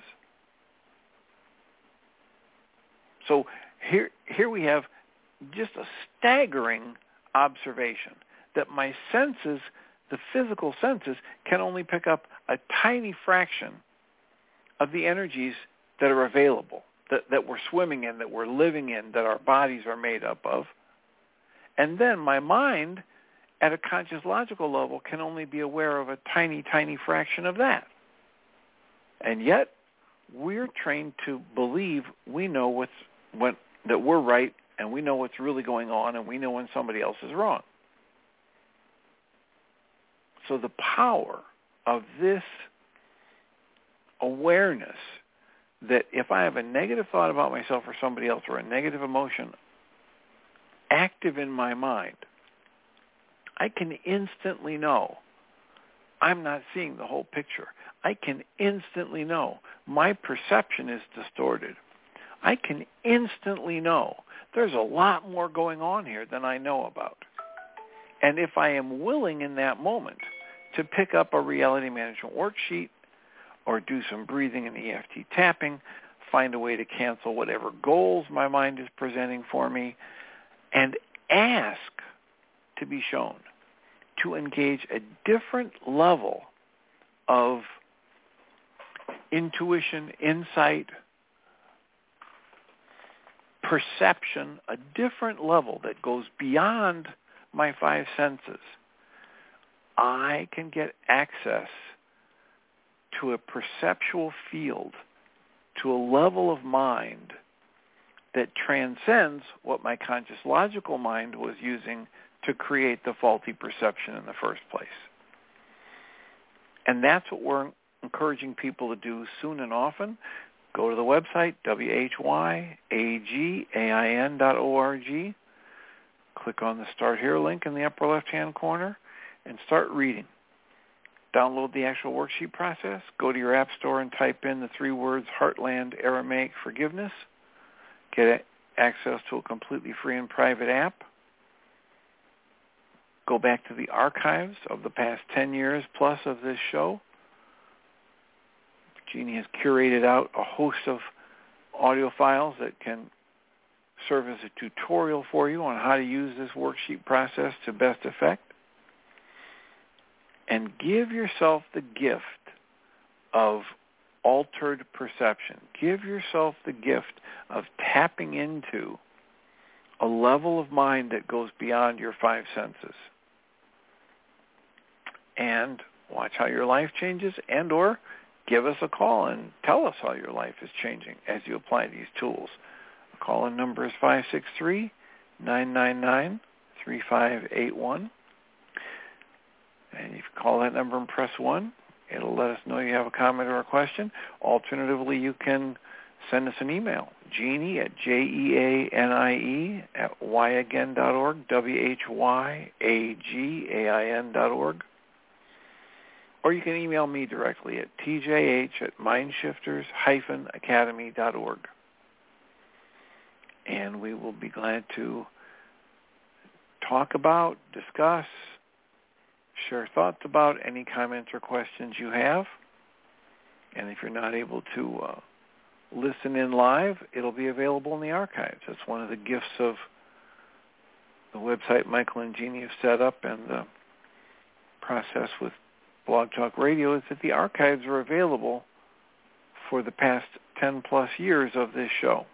So here we have just a staggering observation that my senses, the physical senses, can only pick up a tiny fraction of the energies that are available, that we're swimming in, that we're living in, that our bodies are made up of. And then my mind, at a conscious logical level, can only be aware of a tiny, tiny fraction of that. And yet, we're trained to believe we know that we're right, and we know what's really going on, and we know when somebody else is wrong. So the power of this awareness that if I have a negative thought about myself or somebody else, or a negative emotion active in my mind, I can instantly know I'm not seeing the whole picture. I can instantly know my perception is distorted. I can instantly know there's a lot more going on here than I know about. And if I am willing in that moment to pick up a reality management worksheet or do some breathing and EFT tapping, find a way to cancel whatever goals my mind is presenting for me, and ask to be shown to engage a different level of intuition, insight, perception, a different level that goes beyond my five senses, I can get access to a perceptual field, to a level of mind that transcends what my conscious logical mind was using to create the faulty perception in the first place. And that's what we're encouraging people to do soon and often. Go to the website, whyagain.org. Click on the Start Here link in the upper left-hand corner and start reading. Download the actual worksheet process. Go to your app store and type in the 3 words Heartland Aramaic Forgiveness. Get access to a completely free and private app. Go back to the archives of the past 10 years plus of this show. Jeannie has curated out a host of audio files that can serve as a tutorial for you on how to use this worksheet process to best effect. And give yourself the gift of altered perception. Give yourself the gift of tapping into a level of mind that goes beyond your five senses. And watch how your life changes, and or give us a call and tell us how your life is changing as you apply these tools. The call-in number is 563-999-3581. And if you call that number and press 1, it'll let us know you have a comment or a question. Alternatively, you can send us an email, Jeannie at JEANIE@whyagain.org, WHYAGAIN.org. Or you can email me directly at tjh@mindshifters-academy.org. And we will be glad to talk about, discuss, share thoughts about any comments or questions you have. And if you're not able to listen in live, it'll be available in the archives. That's one of the gifts of the website Michael and Jeannie have set up, and the process with Blog Talk Radio is that the archives are available for the past 10 plus years of this show.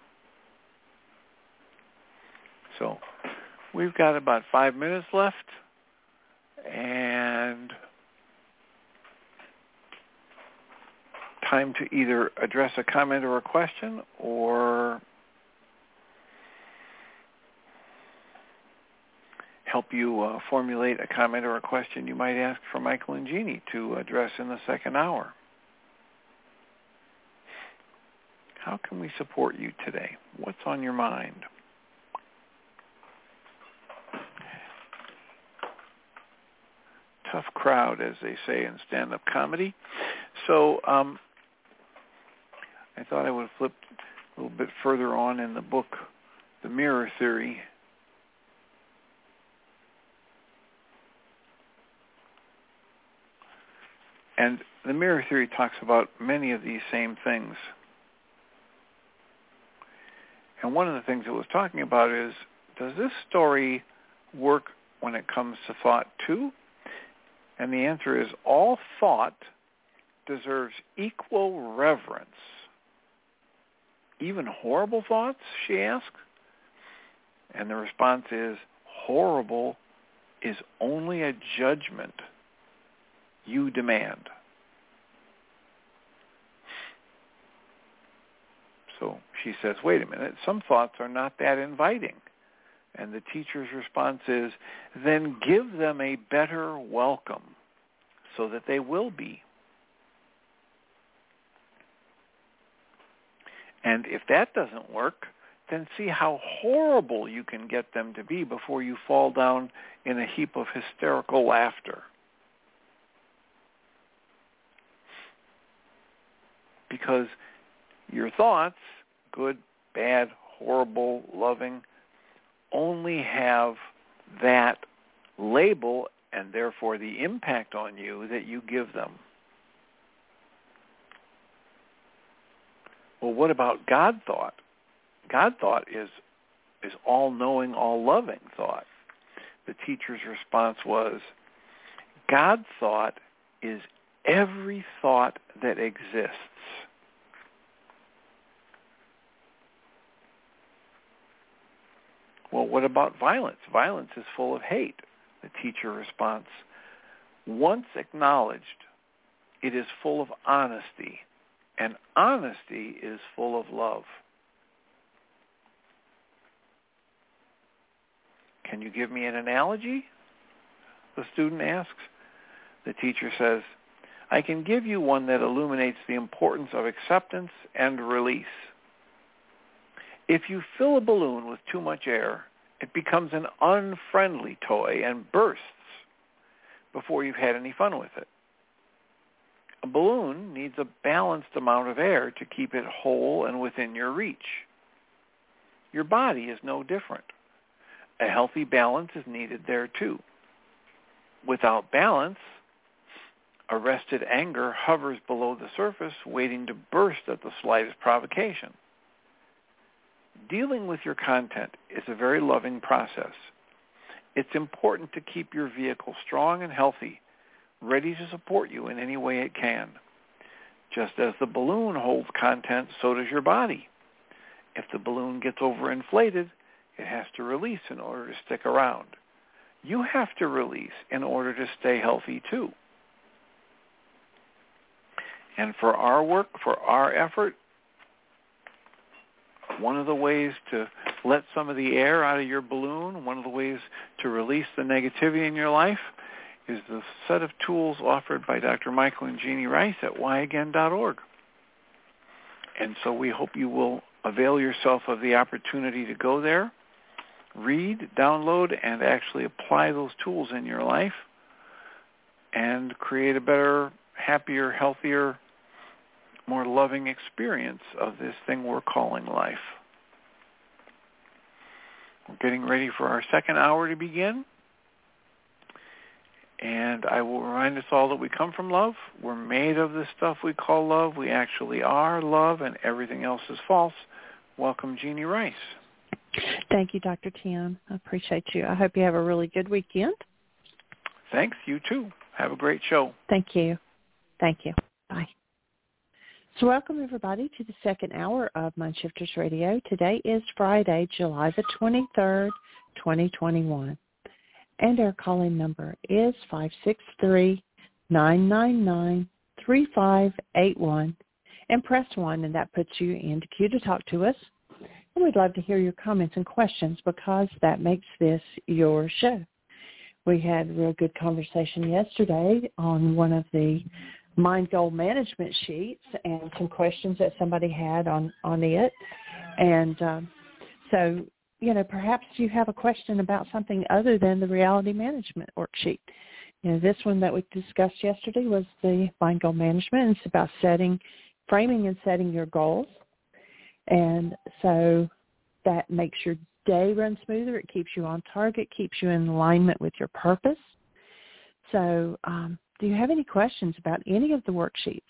So we've got about 5 minutes left, and time to either address a comment or a question, or help you formulate a comment or a question you might ask for Michael and Jeannie to address in the second hour. How can we support you today? What's on your mind? Tough crowd, as they say in stand-up comedy. So I thought I would flip a little bit further on in the book, The Mirror Theory. And the mirror theory talks about many of these same things. And one of the things it was talking about is, does this story work when it comes to thought too? And the answer is, all thought deserves equal reverence. Even horrible thoughts, she asked? And the response is, horrible is only a judgment you demand. So she says, wait a minute, some thoughts are not that inviting. And the teacher's response is, then give them a better welcome so that they will be. And if that doesn't work, then see how horrible you can get them to be before you fall down in a heap of hysterical laughter. because your thoughts, good, bad, horrible, loving, only have that label and therefore the impact on you that you give them. Well, what about God thought? God thought is all-knowing, all-loving thought. The teacher's response was, God thought is every thought that exists. Well, what about violence? Violence is full of hate. The teacher response, once acknowledged, it is full of honesty, and honesty is full of love. Can you give me an analogy? The student asks. The teacher says, I can give you one that illuminates the importance of acceptance and release. If you fill a balloon with too much air, it becomes an unfriendly toy and bursts before you've had any fun with it. A balloon needs a balanced amount of air to keep it whole and within your reach. Your body is no different. A healthy balance is needed there too. Without balance, arrested anger hovers below the surface, waiting to burst at the slightest provocation. Dealing with your content is a very loving process. It's important to keep your vehicle strong and healthy, ready to support you in any way it can. Just as the balloon holds content, so does your body. If the balloon gets overinflated, it has to release in order to stick around. You have to release in order to stay healthy too. And for our work, for our effort, one of the ways to let some of the air out of your balloon, one of the ways to release the negativity in your life is the set of tools offered by Dr. Michael and Jeannie Rice at whyagain.org. And so we hope you will avail yourself of the opportunity to go there, read, download, and actually apply those tools in your life and create a better, happier, healthier, more loving experience of this thing we're calling life. We're getting ready for our second hour to begin. And I will remind us all that we come from love. We're made of this stuff we call love. We actually are love, and everything else is false. Welcome, Jeannie Rice. Thank you, Dr. Tim. I appreciate you. I hope you have a really good weekend. Thanks. You too. Have a great show. Thank you. Thank you. Bye. So welcome, everybody, to the second hour of Mindshifters Radio. Today is Friday, July the 23rd, 2021. And our calling number is 563-999-3581. And press 1, and that puts you into queue to talk to us. And we'd love to hear your comments and questions because that makes this your show. We had a real good conversation yesterday on one of the mind goal management sheets and some questions that somebody had on it. And so, you know, perhaps you have a question about something other than the reality management worksheet. You know, this one that we discussed yesterday was the mind goal management. It's about framing and setting your goals. And so that makes your day run smoother. It keeps you on target, keeps you in alignment with your purpose. So do you have any questions about any of the worksheets?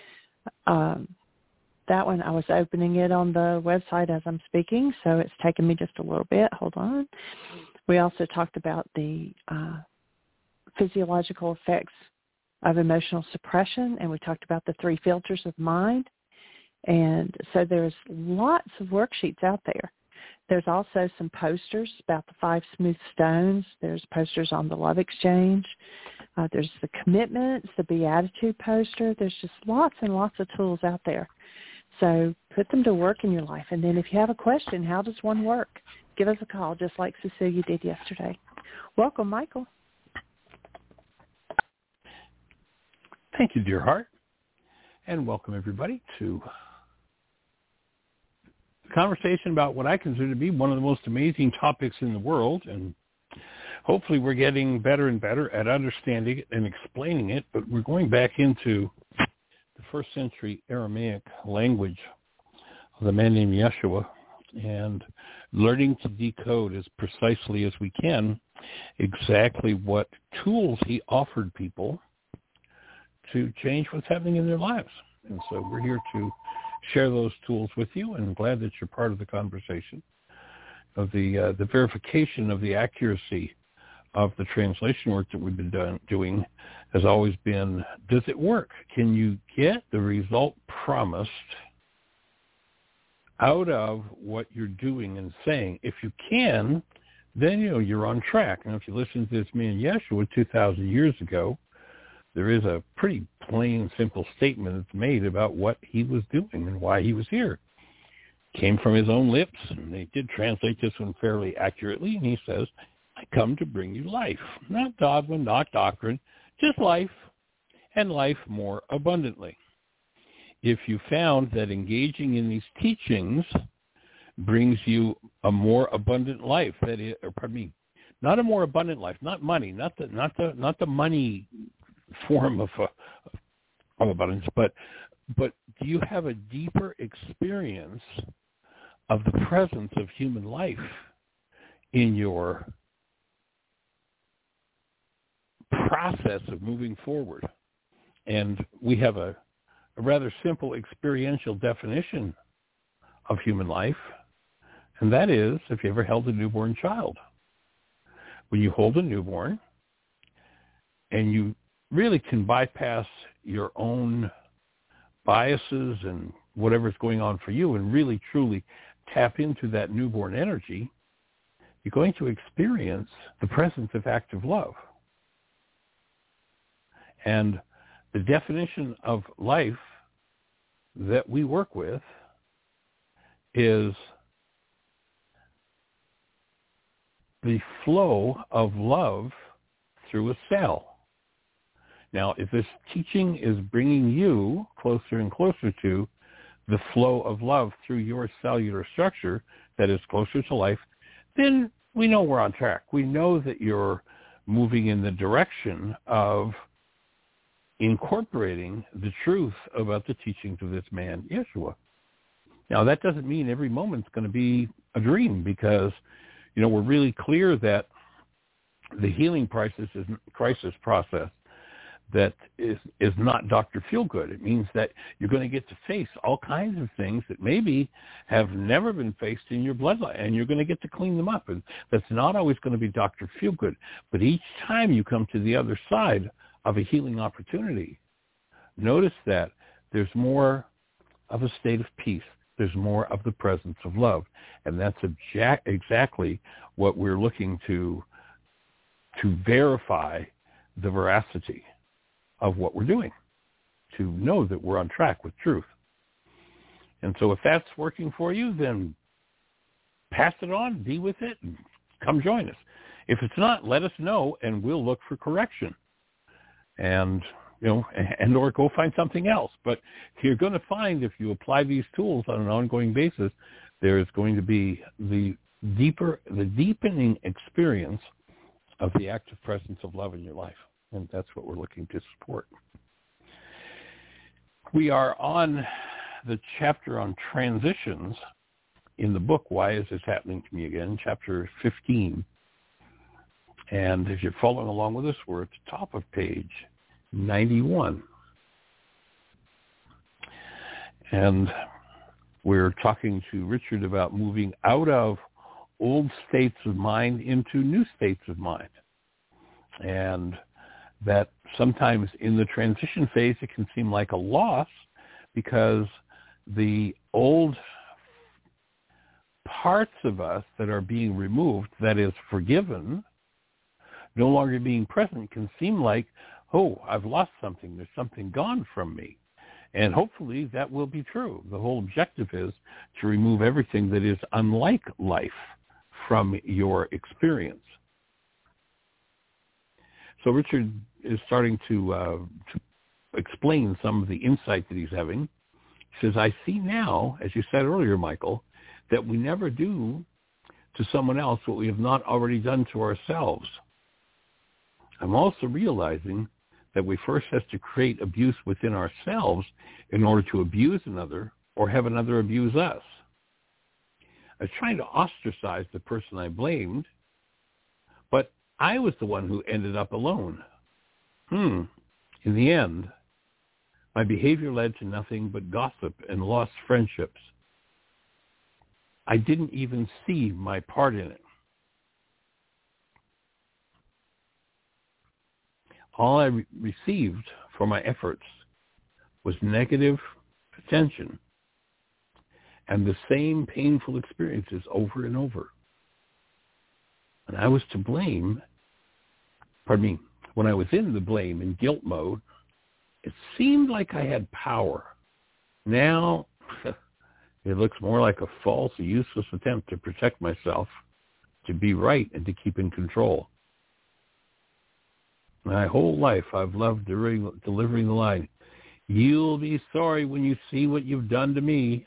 That one, I was opening it on the website as I'm speaking, so it's taken me just a little bit. Hold on. We also talked about the physiological effects of emotional suppression, and we talked about the 3 filters of mind. And so there's lots of worksheets out there. There's also some posters about the 5 smooth stones. There's posters on the love exchange. There's the commitments, the beatitude poster. There's just lots and lots of tools out there. So put them to work in your life. And then if you have a question, how does one work? Give us a call, just like Cecilia did yesterday. Welcome, Michael. Thank you, dear heart. And welcome, everybody, to the conversation about what I consider to be one of the most amazing topics in the world. And hopefully we're getting better and better at understanding it and explaining it. But we're going back into the first century Aramaic language of the man named Yeshua and learning to decode as precisely as we can exactly what tools he offered people to change what's happening in their lives. And so we're here to share those tools with you, and I'm glad that you're part of the conversation of the verification of the accuracy of the translation work that we've been doing has always been, does it work? Can you get the result promised out of what you're doing and saying? If you can, then you're on track. Now, if you listen to this man Yeshua 2,000 years ago, there is a pretty plain, simple statement that's made about what he was doing and why he was here. Came from his own lips, and they did translate this one fairly accurately, and he says, I come to bring you life. Not dogma, not doctrine, just life, and life more abundantly. If you found that engaging in these teachings brings you a more abundant life, not a more abundant life, not money, not the money form of abundance, but do you have a deeper experience of the presence of human life in your process of moving forward? And we have a rather simple experiential definition of human life, and that is if you ever held a newborn child. When you hold a newborn and you really can bypass your own biases and whatever's going on for you and really truly tap into that newborn energy, you're going to experience the presence of active love. And the definition of life that we work with is the flow of love through a cell. Now, if this teaching is bringing you closer and closer to the flow of love through your cellular structure that is closer to life, then we know we're on track. We know that you're moving in the direction of incorporating the truth about the teachings of this man, Yeshua. Now, that doesn't mean every moment's going to be a dream, because, we're really clear that the healing crisis process that is not Dr. Feelgood. It means that you're going to get to face all kinds of things that maybe have never been faced in your bloodline, and you're going to get to clean them up. And that's not always going to be Dr. Feelgood. But each time you come to the other side of a healing opportunity, notice that there's more of a state of peace. There's more of the presence of love. And that's exactly what we're looking to verify the veracity of what we're doing, to know that we're on track with truth. And so if that's working for you, then pass it on, be with it, and come join us. If it's not, let us know, and we'll look for correction. And, or go find something else. But you're going to find, if you apply these tools on an ongoing basis, there is going to be the deepening experience of the active presence of love in your life. And that's what we're looking to support. We are on the chapter on transitions in the book, Why Is This Happening to Me Again, chapter 15. And if you're following along with us, we're at the top of page 91. And we're talking to Richard about moving out of old states of mind into new states of mind. And that sometimes in the transition phase, it can seem like a loss, because the old parts of us that are being removed, that is forgiven, no longer being present, can seem like, oh, I've lost something. There's something gone from me. And hopefully that will be true. The whole objective is to remove everything that is unlike life from your experience. So Richard is starting to explain some of the insight that he's having. He says, I see now, as you said earlier, Michael, that we never do to someone else what we have not already done to ourselves. I'm also realizing that we first have to create abuse within ourselves in order to abuse another or have another abuse us. I was trying to ostracize the person I blamed, but I was the one who ended up alone. In the end, my behavior led to nothing but gossip and lost friendships. I didn't even see my part in it. All I received for my efforts was negative attention and the same painful experiences over and over. And I was to blame, when I was in the blame and guilt mode, it seemed like I had power. Now, it looks more like a false, useless attempt to protect myself, to be right, and to keep in control. My whole life, I've loved delivering the line, "You'll be sorry when you see what you've done to me."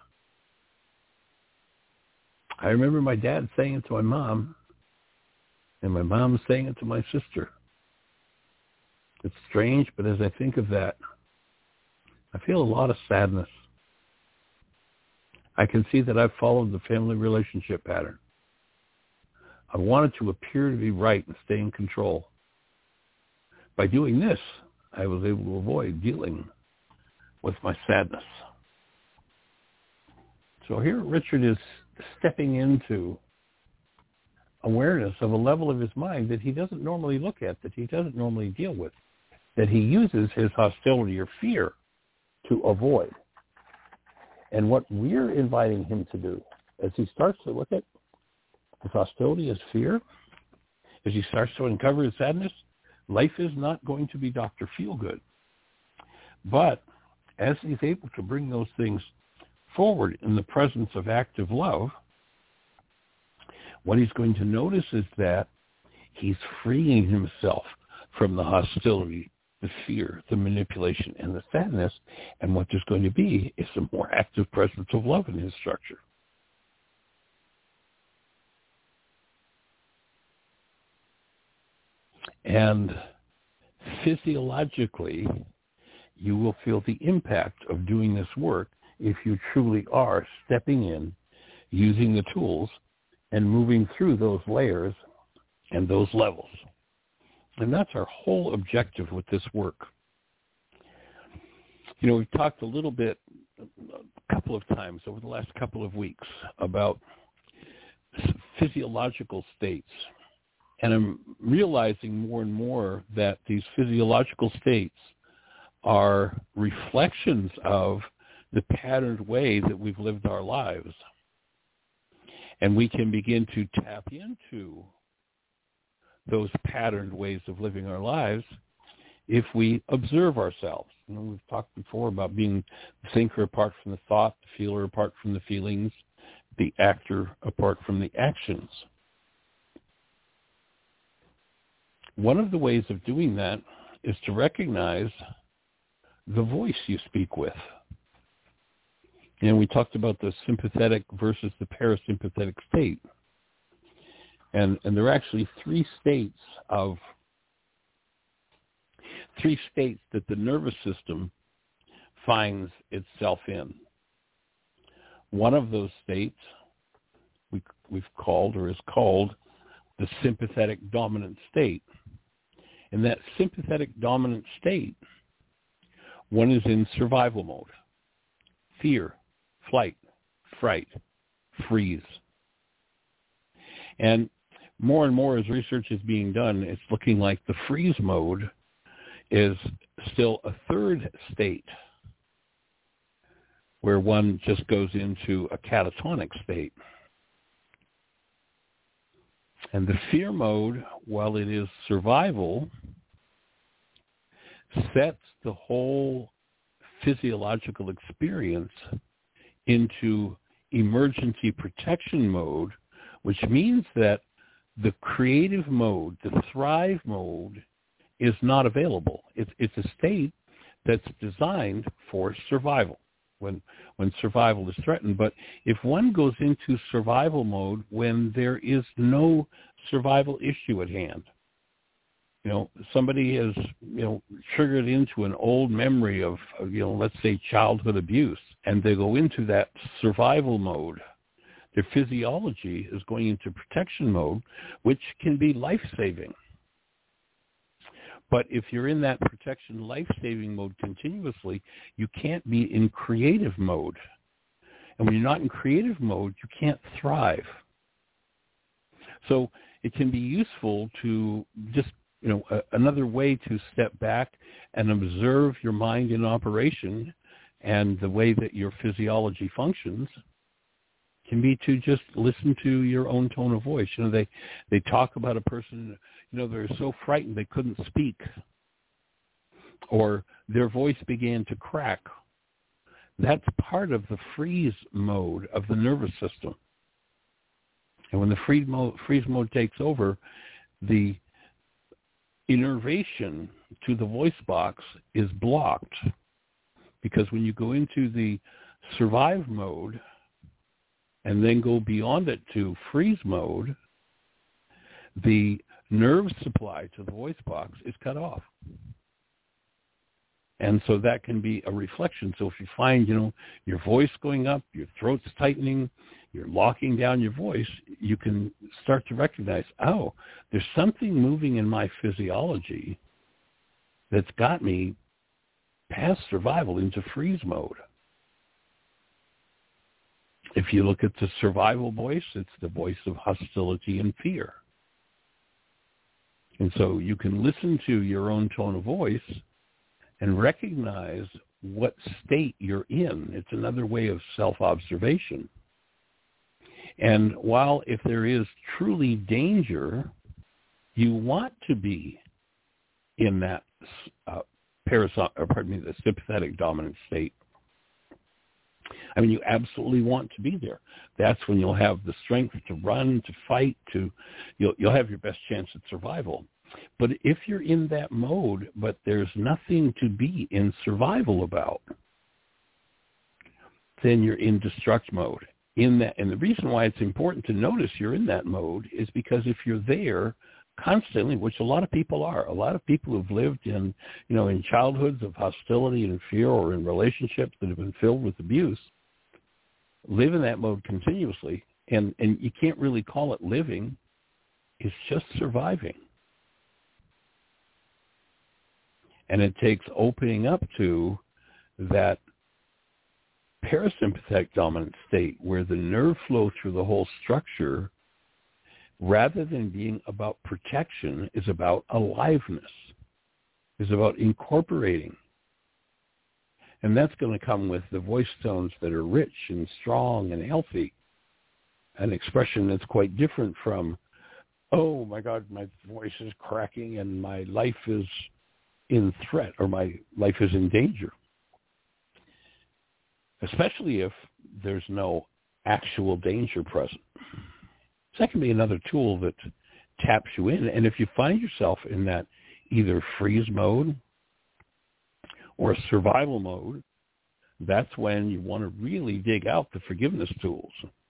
I remember my dad saying it to my mom, and my mom saying it to my sister. It's strange, but as I think of that, I feel a lot of sadness. I can see that I've followed the family relationship pattern. I wanted to appear to be right and stay in control. By doing this, I was able to avoid dealing with my sadness. So here Richard is stepping into awareness of a level of his mind that he doesn't normally look at, that he doesn't normally deal with, that he uses his hostility or fear to avoid. And what we're inviting him to do, as he starts to look at his hostility as fear, as he starts to uncover his sadness, life is not going to be Dr. Feelgood. But as he's able to bring those things forward in the presence of active love, what he's going to notice is that he's freeing himself from the hostility, the fear, the manipulation, and the sadness, and what there's going to be is a more active presence of love in his structure. And physiologically, you will feel the impact of doing this work if you truly are stepping in, using the tools, and moving through those layers and those levels. And that's our whole objective with this work. You know, we've talked a little bit, a couple of times over the last couple of weeks about physiological states. And I'm realizing more and more that these physiological states are reflections of the patterned way that we've lived our lives. And we can begin to tap into those patterned ways of living our lives if we observe ourselves. You know, we've talked before about being the thinker apart from the thought, the feeler apart from the feelings, the actor apart from the actions. One of the ways of doing that is to recognize the voice you speak with. And we talked about the sympathetic versus the parasympathetic state. And there are actually three states that the nervous system finds itself in. One of those states we've called or is called the sympathetic dominant state. In that sympathetic dominant state, one is in survival mode. Fear, flight, fright, freeze. And more as research is being done, it's looking like the freeze mode is still a third state where one just goes into a catatonic state. And the fear mode, while it is survival, sets the whole physiological experience into emergency protection mode, which means that the creative mode, the thrive mode, is not available. It's a state that's designed for survival, when survival is threatened. But if one goes into survival mode when there is no survival issue at hand, somebody is, triggered into an old memory of, let's say childhood abuse, and they go into that survival mode. Their physiology is going into protection mode, which can be life-saving. But if you're in that protection life-saving mode continuously, you can't be in creative mode. And when you're not in creative mode, you can't thrive. So it can be useful to just, another way to step back and observe your mind in operation and the way that your physiology functions can be to just listen to your own tone of voice. They talk about a person, they're so frightened they couldn't speak, or their voice began to crack. That's part of the freeze mode of the nervous system. And when the freeze mode takes over, the innervation to the voice box is blocked, because when you go into the survive mode and then go beyond it to freeze mode, the nerve supply to the voice box is cut off. And so that can be a reflection. So if you find, your voice going up, your throat's tightening, you're locking down your voice, you can start to recognize, there's something moving in my physiology that's got me past survival into freeze mode. If you look at the survival voice, it's the voice of hostility and fear. And so you can listen to your own tone of voice and recognize what state you're in. It's another way of self-observation. And while if there is truly danger, you want to be in that the sympathetic dominant state. You absolutely want to be there. That's when you'll have the strength to run, to fight, you'll have your best chance at survival. But if you're in that mode, but there's nothing to be in survival about, then you're in destruct mode. And the reason why it's important to notice you're in that mode is because if you're there constantly, which a lot of people are, a lot of people who've lived in, in childhoods of hostility and fear, or in relationships that have been filled with abuse, live in that mode continuously. And you can't really call it living. It's just surviving. And it takes opening up to that parasympathetic dominant state where the nerve flow through the whole structure, rather than being about protection, is about aliveness, is about incorporating. And that's going to come with the voice tones that are rich and strong and healthy, an expression that's quite different from, oh my God, my voice is cracking and my life is in threat, or my life is in danger. Especially if there's no actual danger present. So that can be another tool that taps you in. And if you find yourself in that either freeze mode or survival mode, that's when you want to really dig out the forgiveness tools.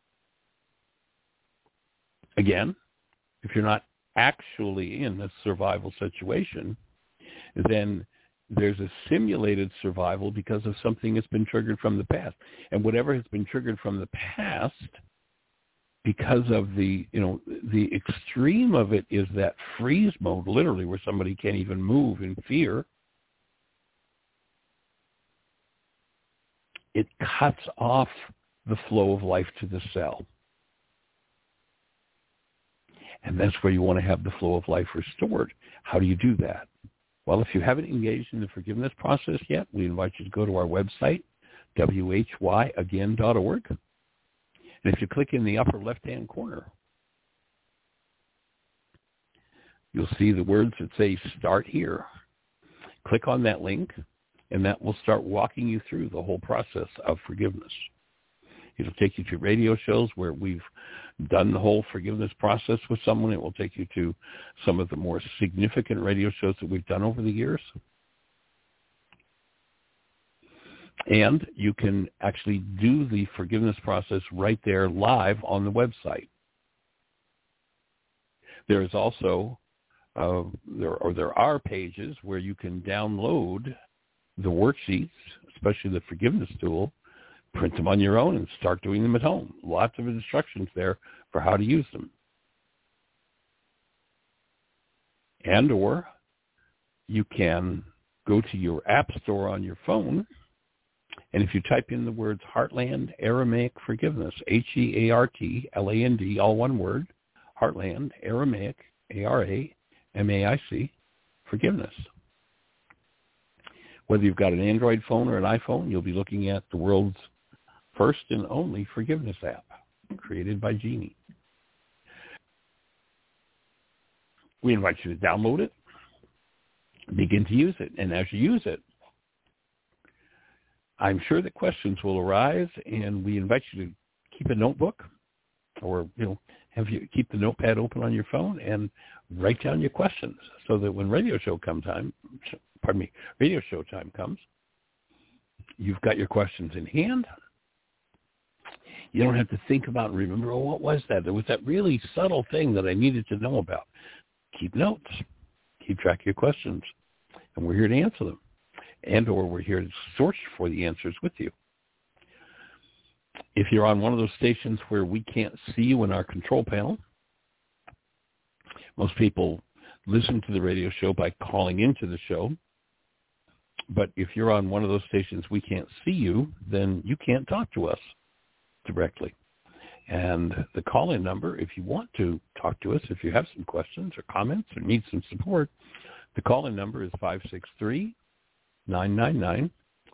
Again, if you're not actually in a survival situation, then there's a simulated survival because of something that's been triggered from the past. And whatever has been triggered from the past, because of the extreme of it is that freeze mode, literally, where somebody can't even move in fear. It cuts off the flow of life to the cell. And that's where you want to have the flow of life restored. How do you do that? Well, if you haven't engaged in the forgiveness process yet, we invite you to go to our website, whyagain.org. And if you click in the upper left-hand corner, you'll see the words that say Start Here. Click on that link, and that will start walking you through the whole process of forgiveness. It'll take you to radio shows where we've done the whole forgiveness process with someone. It will take you to some of the more significant radio shows that we've done over the years. And you can actually do the forgiveness process right there live on the website. There is also there are pages where you can download the worksheets, especially the forgiveness tool, print them on your own and start doing them at home. Lots of instructions there for how to use them. And or you can go to your app store on your phone, and if you type in the words Heartland Aramaic Forgiveness, Heartland, all one word, Heartland Aramaic, ARAMAIC, Forgiveness. Whether you've got an Android phone or an iPhone, you'll be looking at the world's first and only forgiveness app created by Jeannie. We invite you to download it, begin to use it, and as you use it, I'm sure that questions will arise, and we invite you to keep a notebook or, have you keep the notepad open on your phone and write down your questions so that when radio show time comes, you've got your questions in hand. You don't have to think about and remember, what was that? There was that really subtle thing that I needed to know about. Keep notes. Keep track of your questions. And we're here to answer them. And or we're here to search for the answers with you. If you're on one of those stations where we can't see you in our control panel, most people listen to the radio show by calling into the show. But if you're on one of those stations we can't see you, then you can't talk to us directly. And the call-in number, if you want to talk to us, if you have some questions or comments or need some support, the call-in number is 563-999-3581.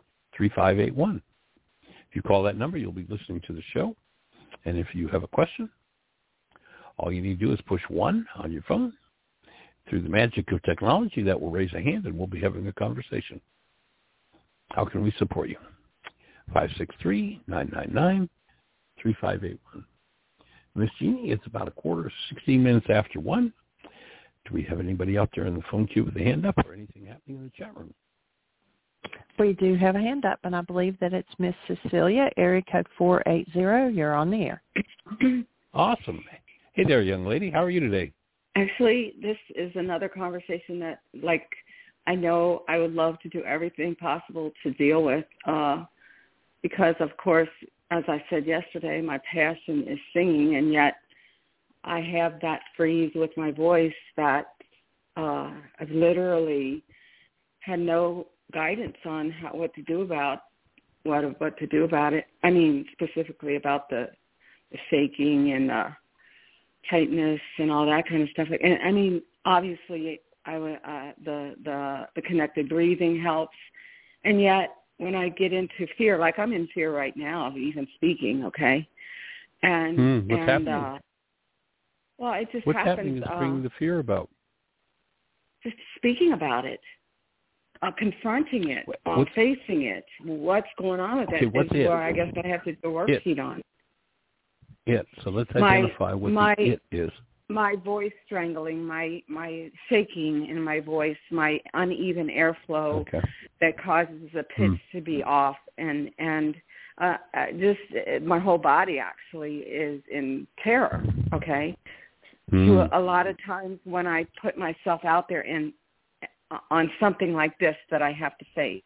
If you call that number, you'll be listening to the show. And if you have a question, all you need to do is push 1 on your phone. Through the magic of technology, that will raise a hand, and we'll be having a conversation. How can we support you? 563-999-3581. Miss Jeannie, it's about 16 minutes after 1. Do we have anybody out there in the phone queue with a hand up or anything happening in the chat room? We do have a hand up, and I believe that it's Miss Cecilia, area code 480. You're on the air. Awesome. Hey there, young lady. How are you today? Actually, this is another conversation that, I know I would love to do everything possible to deal with because, of course, as I said yesterday, my passion is singing, and yet I have that freeze with my voice that I've literally had no guidance on what to do about it. I mean, specifically about the shaking and tightness and all that kind of stuff. And I mean, obviously, the connected breathing helps, and yet when I get into fear, like I'm in fear right now of even speaking, okay? And what's happening? Well, it just what's happens. Happening is bringing the fear about. Just speaking about it. Confronting it, facing it, what's going on with it is where I guess I have to do a worksheet on. So let's identify what the it is. My voice strangling, my shaking in my voice, my uneven airflow that causes the pitch to be off, and just my whole body actually is in terror, okay? So a lot of times when I put myself out there on something like this that I have to face,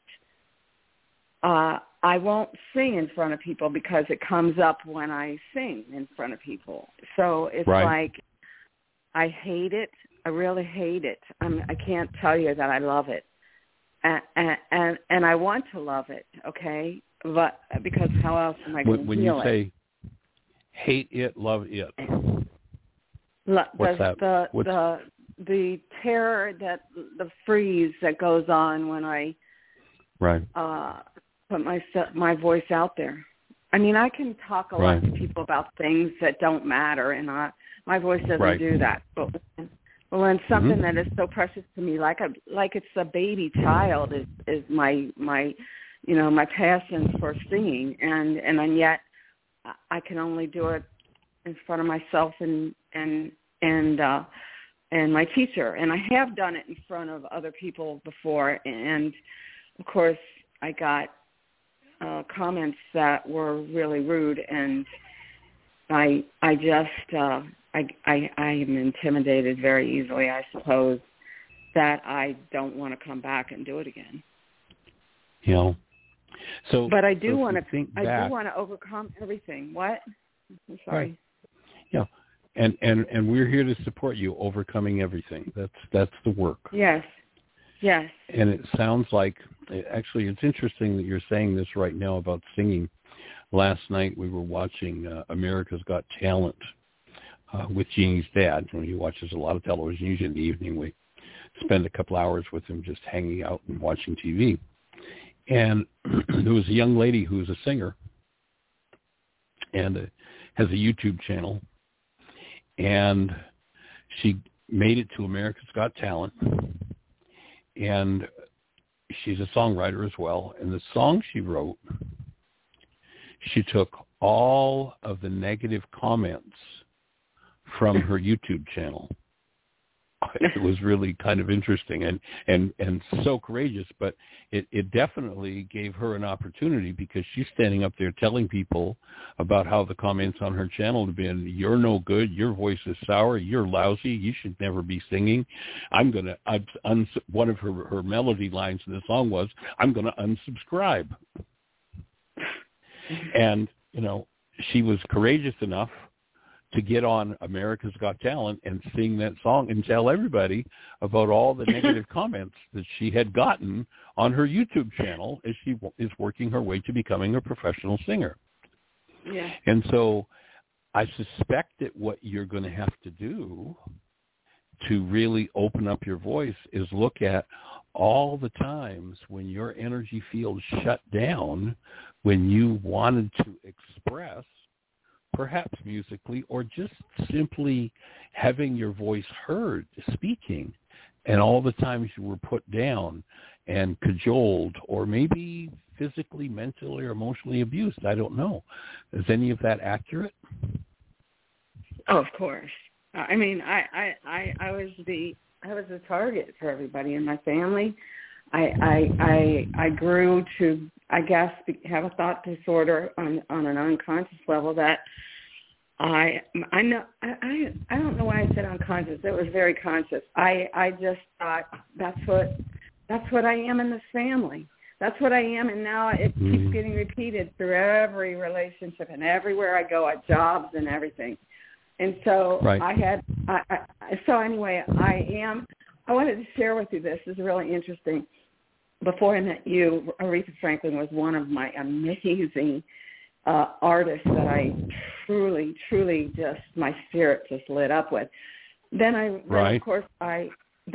I won't sing in front of people because it comes up when I sing in front of people. So it's like I hate it. I really hate it. I can't tell you that I love it, and I want to love it. Okay, but because how else am I going to feel it? When you say hate it, love it, what's that? The terror, the freeze that goes on when I put my voice out there. I mean, I can talk a lot to people about things that don't matter, and my voice doesn't do that. But when something that is so precious to me, like it's a baby child, is my passion for singing, and yet I can only do it in front of myself and my teacher, and I have done it in front of other people before, and of course I got comments that were really rude, and I I am intimidated very easily, I suppose, that I don't want to come back and do it again. But I do want to overcome everything. What? I'm sorry. Right. Yeah. And we're here to support you overcoming everything. That's the work. Yes. Yes. And it sounds like, actually, it's interesting that you're saying this right now about singing. Last night we were watching America's Got Talent with Jeannie's dad. He watches a lot of television. Usually in the evening we spend a couple hours with him just hanging out and watching TV. And there was a young lady who's a singer and has a YouTube channel. And she made it to America's Got Talent. And she's a songwriter as well. And the song she wrote, she took all of the negative comments from her YouTube channel. It was really kind of interesting and so courageous, but it definitely gave her an opportunity because she's standing up there telling people about how the comments on her channel have been, you're no good, your voice is sour, you're lousy, you should never be singing. One of her melody lines in the song was, I'm going to unsubscribe. And, she was courageous enough to get on America's Got Talent and sing that song and tell everybody about all the negative comments that she had gotten on her YouTube channel as she is working her way to becoming a professional singer. Yeah. And so I suspect that what you're going to have to do to really open up your voice is look at all the times when your energy field shut down, when you wanted to express, perhaps musically, or just simply having your voice heard speaking, and all the times you were put down and cajoled, or maybe physically, mentally, or emotionally abused. I don't know. Is any of that accurate? Oh, of course. I mean, I was the target for everybody in my family. I grew to, I guess, have a thought disorder on an unconscious level that I don't know why I said unconscious. It was very conscious. I just thought that's what I am in this family. That's what I am, and now it keeps getting repeated through every relationship and everywhere I go, at jobs and everything. And so right. I wanted to share with you this. This is really interesting. Before I met you, Aretha Franklin was one of my amazing artists that I truly, truly just, my spirit just lit up with. Then of course I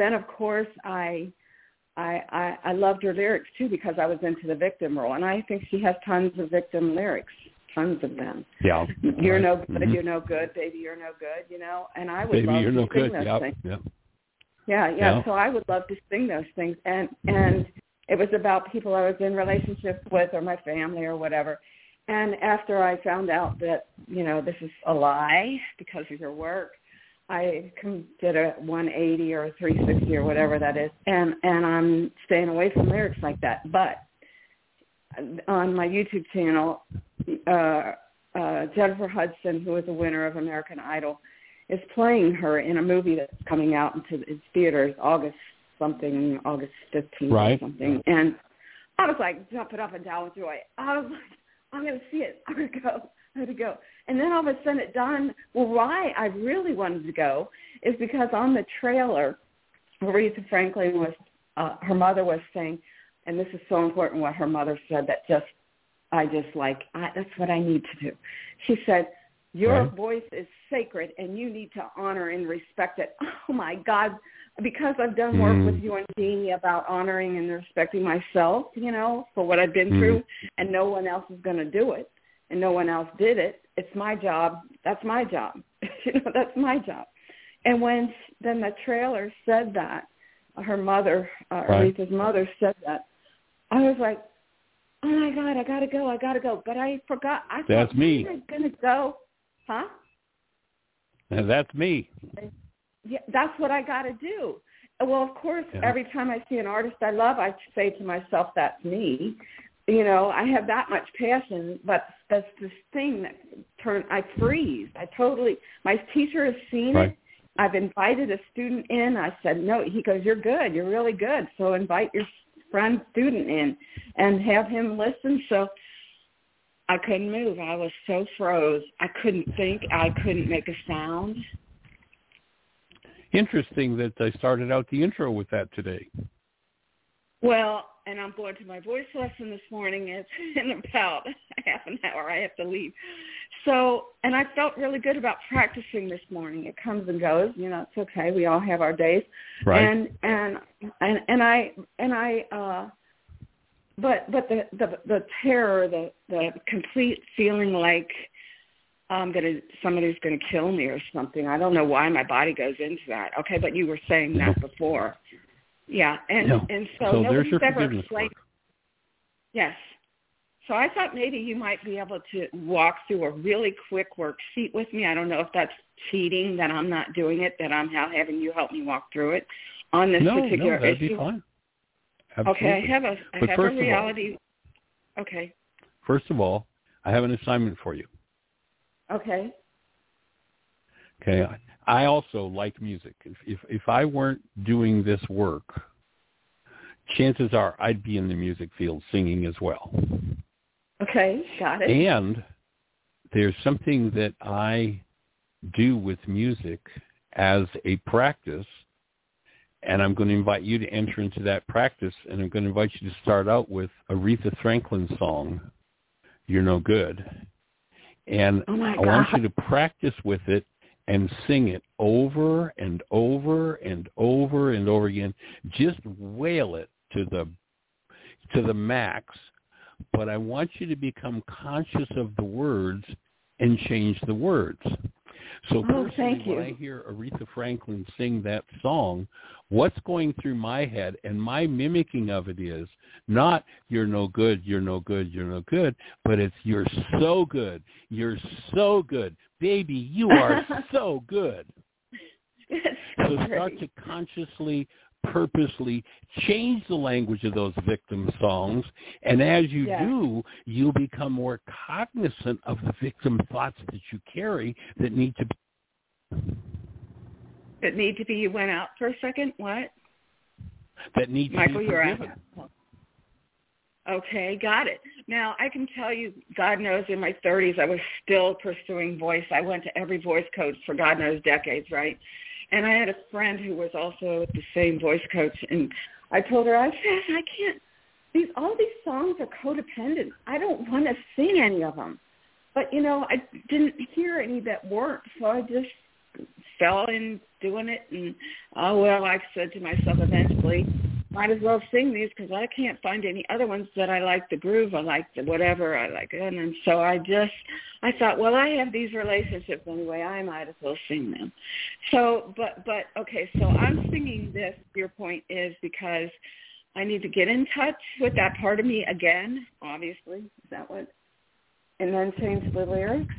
loved her lyrics too, because I was into the victim role, and I think she has tons of victim lyrics, tons of them. Yeah. You're no good, you're no good, baby, you're no good, and I would love to sing those things. Yep. Yeah. So I would love to sing those things, and it was about people I was in relationships with, or my family, or whatever. And after I found out that, this is a lie because of your work, I did a 180 or a 360 or whatever that is, and I'm staying away from lyrics like that. But on my YouTube channel, Jennifer Hudson, who is a winner of American Idol, is playing her in a movie that's coming out into its theaters August 15th or something. And I was like jumping up and down with joy. I was like, I'm going to see it. I'm going to go. And then all of a sudden it dawned, well, why I really wanted to go is because on the trailer, Aretha Franklin was, her mother was saying, and this is so important what her mother said that that's what I need to do. She said, your voice is sacred and you need to honor and respect it. Oh, my God. Because I've done work with you and Jeannie about honoring and respecting myself, for what I've been through, and no one else is going to do it, and no one else did it. It's my job. That's my job. That's my job. And when then the trailer said that, her mother, Aretha's mother said that, I was like, oh, my God, I got to go. But I forgot. I That's thought, me. I'm going to go. Huh? That's me. Yeah, that's what I got to do. Well, of course, every time I see an artist I love, I say to myself, that's me, I have that much passion, but that's this thing that I freeze. My teacher has seen it. I've invited a student in. I said, no, he goes, you're good. You're really good. So invite your friend student in and have him listen. So I couldn't move. I was so froze. I couldn't think. I couldn't make a sound. Interesting that I started out the intro with that today. Well, and I'm going to my voice lesson this morning. It's in about half an hour. I have to leave. So, and I felt really good about practicing this morning. It comes and goes. It's okay. We all have our days. Right. But the terror, the complete feeling like somebody's gonna kill me or something. I don't know why my body goes into that. Okay, but you were saying that before. Yeah, and so there's your ever forgiveness explained. work. Yes. So I thought maybe you might be able to walk through a really quick worksheet with me. I don't know if that's cheating, that I'm not doing it, that I'm having you help me walk through it on this particular issue. No, that'd be fine. Absolutely. Okay, I have a reality. Okay. First of all, I have an assignment for you. Okay. Okay. I also like music. If I weren't doing this work, chances are I'd be in the music field singing as well. Okay, got it. And there's something that I do with music as a practice, and I'm going to invite you to enter into that practice, and I'm going to invite you to start out with Aretha Franklin's song, You're No Good. And I want you to practice with it and sing it over and over and over and over again. Just wail it to the max. But I want you to become conscious of the words and change the words. So personally, when I hear Aretha Franklin sing that song, what's going through my head and my mimicking of it is not you're no good, you're no good, you're no good, but it's you're so good, baby, you are so good. So start to consciously, purposely change the language of those victim songs, and as you do, you'll become more cognizant of the victim thoughts that you carry that need to be. You went out for a second. What? That need to be forgiven. Okay, got it. Now, I can tell you, God knows, in my 30s, I was still pursuing voice. I went to every voice coach for God knows decades, right? And I had a friend who was also the same voice coach, and I told her, I said, I can't, all these songs are codependent. I don't want to sing any of them. But, I didn't hear any that weren't, so I just fell in doing it, and, I said to myself eventually, might as well sing these because I can't find any other ones that I like the groove, I like the whatever, I like it. And so I thought, well, I have these relationships anyway, I might as well sing them. So, but okay, so I'm singing this, your point is because I need to get in touch with that part of me again, obviously. Is that what? And then change the lyrics?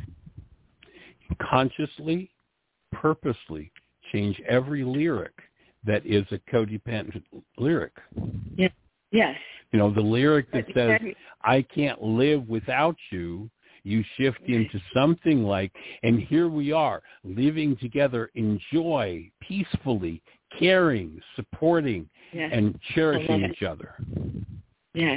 Consciously, purposely change every lyric that is a codependent lyric. Yes. The lyric that says, I can't live without you, you shift into something like, and here we are, living together in joy, peacefully, caring, supporting, and cherishing each other. Yes.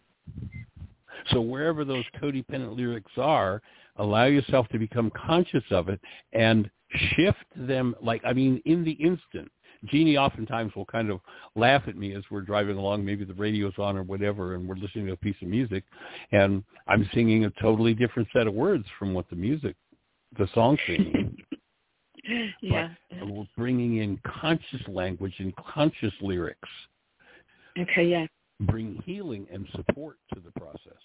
So wherever those codependent lyrics are, allow yourself to become conscious of it and shift them, in the instant. Jeannie oftentimes will kind of laugh at me as we're driving along, maybe the radio's on or whatever, and we're listening to a piece of music, and I'm singing a totally different set of words from what the song's singing. Yeah. But we're bringing in conscious language and conscious lyrics. Okay, yeah. Bring healing and support to the process.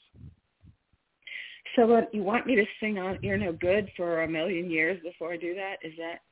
So what, you want me to sing on You're No Good for a million years before I do that? Is that...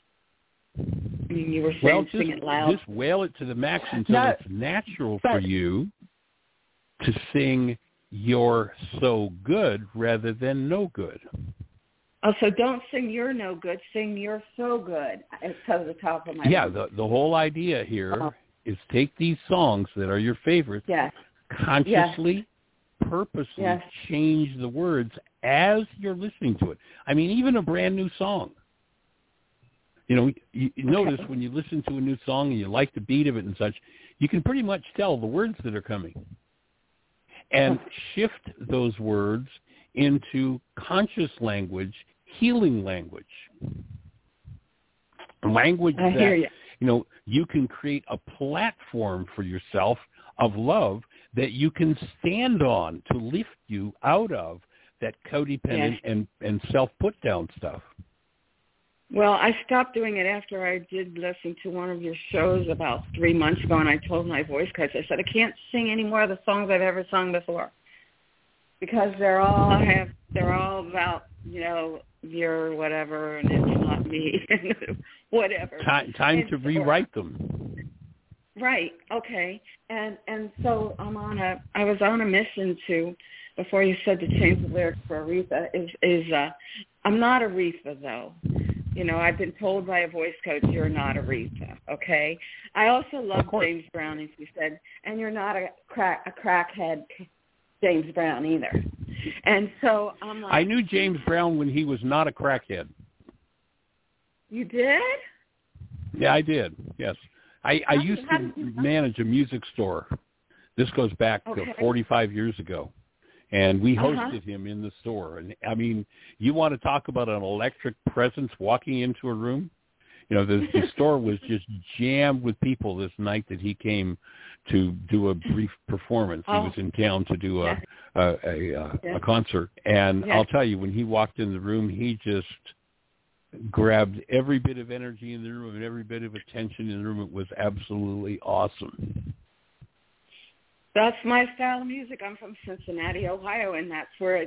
you were saying sing it loud. Just wail it to the max until it's natural for you to sing you're so good rather than no good. Oh, so don't sing you're no good, sing you're so good. It's to the top of my head. The whole idea here is take these songs that are your favorites, consciously, purposely change the words as you're listening to it. I mean, even a brand new song. You know, you notice when you listen to a new song and you like the beat of it and such, you can pretty much tell the words that are coming. And shift those words into conscious language, healing language. Language that, you know, you can create a platform for yourself of love that you can stand on to lift you out of that codependent and self-put-down stuff. Well, I stopped doing it after I did listen to one of your shows about 3 months ago, and I told my voice coach, I said, I can't sing any more of the songs I've ever sung before because they're all about, you know, your whatever, and it's not me, whatever. Time to rewrite them. Right. Okay. And so I was on a mission to, before you said to change the lyrics for Aretha, I'm not Aretha though. You know, I've been told by a voice coach, you're not Aretha. Okay. I also love James Brown, as you said, and you're not a crackhead James Brown either. And so I'm like, I knew James Brown when he was not a crackhead. You did? Yeah, I did. Yes. I used to manage a music store. This goes back to 45 years ago. And we hosted him in the store. And, I mean, you want to talk about an electric presence walking into a room? You know, the store was just jammed with people this night that he came to do a brief performance. He was in town to do a concert. And I'll tell you, when he walked in the room, he just grabbed every bit of energy in the room and every bit of attention in the room. It was absolutely awesome. That's my style of music. I'm from Cincinnati, Ohio, and that's where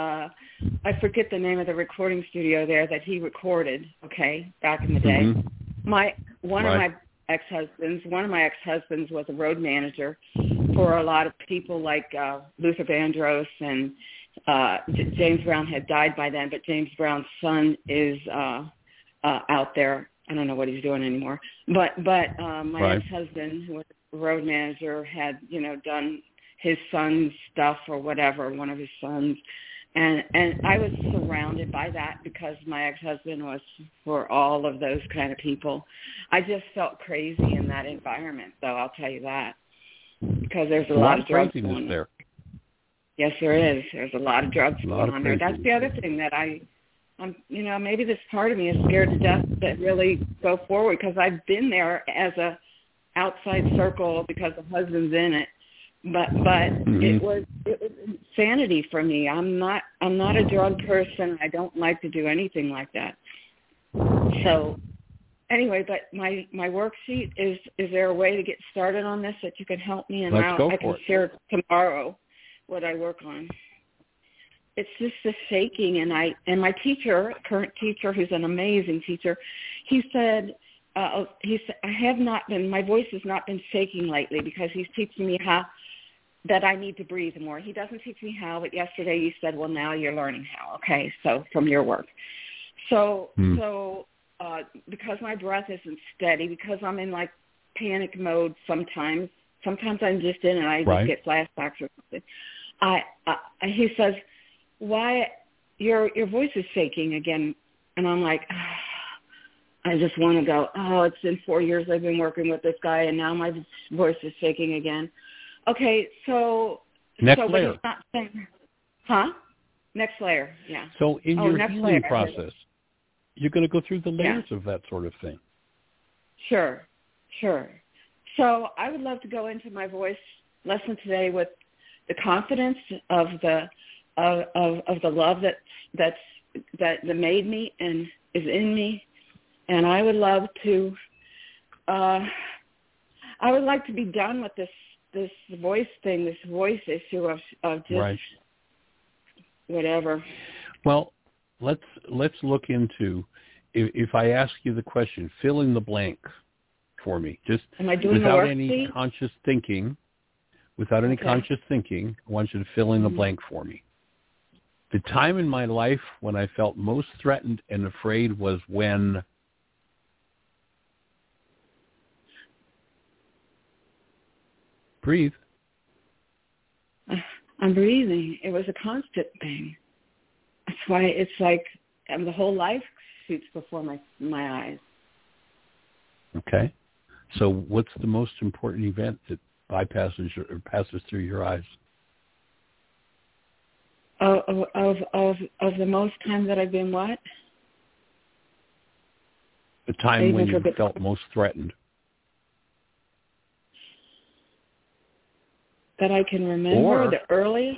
I forget the name of the recording studio there that he recorded, back in the day. One of my ex-husbands was a road manager for a lot of people like Luther Vandross, and James Brown had died by then, but James Brown's son is out there. I don't know what he's doing anymore. But my ex-husband, who was a road manager, had, you know, done his son's stuff or whatever, one of his sons. And I was surrounded by that because my ex-husband was for all of those kind of people. I just felt crazy in that environment, though, I'll tell you that. Because there's a lot of drugs going on there. Yes, there is. There's a lot of drugs going on there. That's the other thing that I'm, you know, maybe this part of me is scared to death to really go forward because I've been there as a outside circle because the husband's in it. But it was insanity for me. I'm not a drug person. I don't like to do anything like that. So anyway, but my worksheet is there a way to get started on this that you can help me? And I can share tomorrow what I work on. It's just the shaking, and my teacher, current teacher, who's an amazing teacher, he said I have not been, my voice has not been shaking lately because he's teaching me how that I need to breathe more. He doesn't teach me how, but yesterday you said, well, now you're learning how. Okay, so from your work. So because my breath isn't steady, because I'm in like panic mode sometimes I'm just in and I just get flashbacks or something. He says, why your voice is shaking again? And I'm like, I just want to go, it's been 4 years I've been working with this guy and now my voice is shaking again. Okay, so next layer. But he's not saying, next layer, yeah. So in your healing process, you're going to go through the layers of that sort of thing. Sure. So I would love to go into my voice lesson today with the confidence of the love that made me and is in me, and I would love to. I would like to be done with this voice thing, this voice issue of just whatever. Well, let's look into, if I ask you the question, fill in the blank for me. Just am I doing without any conscious thinking. Without any conscious thinking, I want you to fill in the blank for me. The time in my life when I felt most threatened and afraid was when... Breathe. I'm breathing. It was a constant thing. That's why it's like the whole life shoots before my eyes. Okay. So what's the most important event that bypasses or passes through your eyes? Of the most time that I've been what? The time when you felt most threatened. That I can remember, the earliest?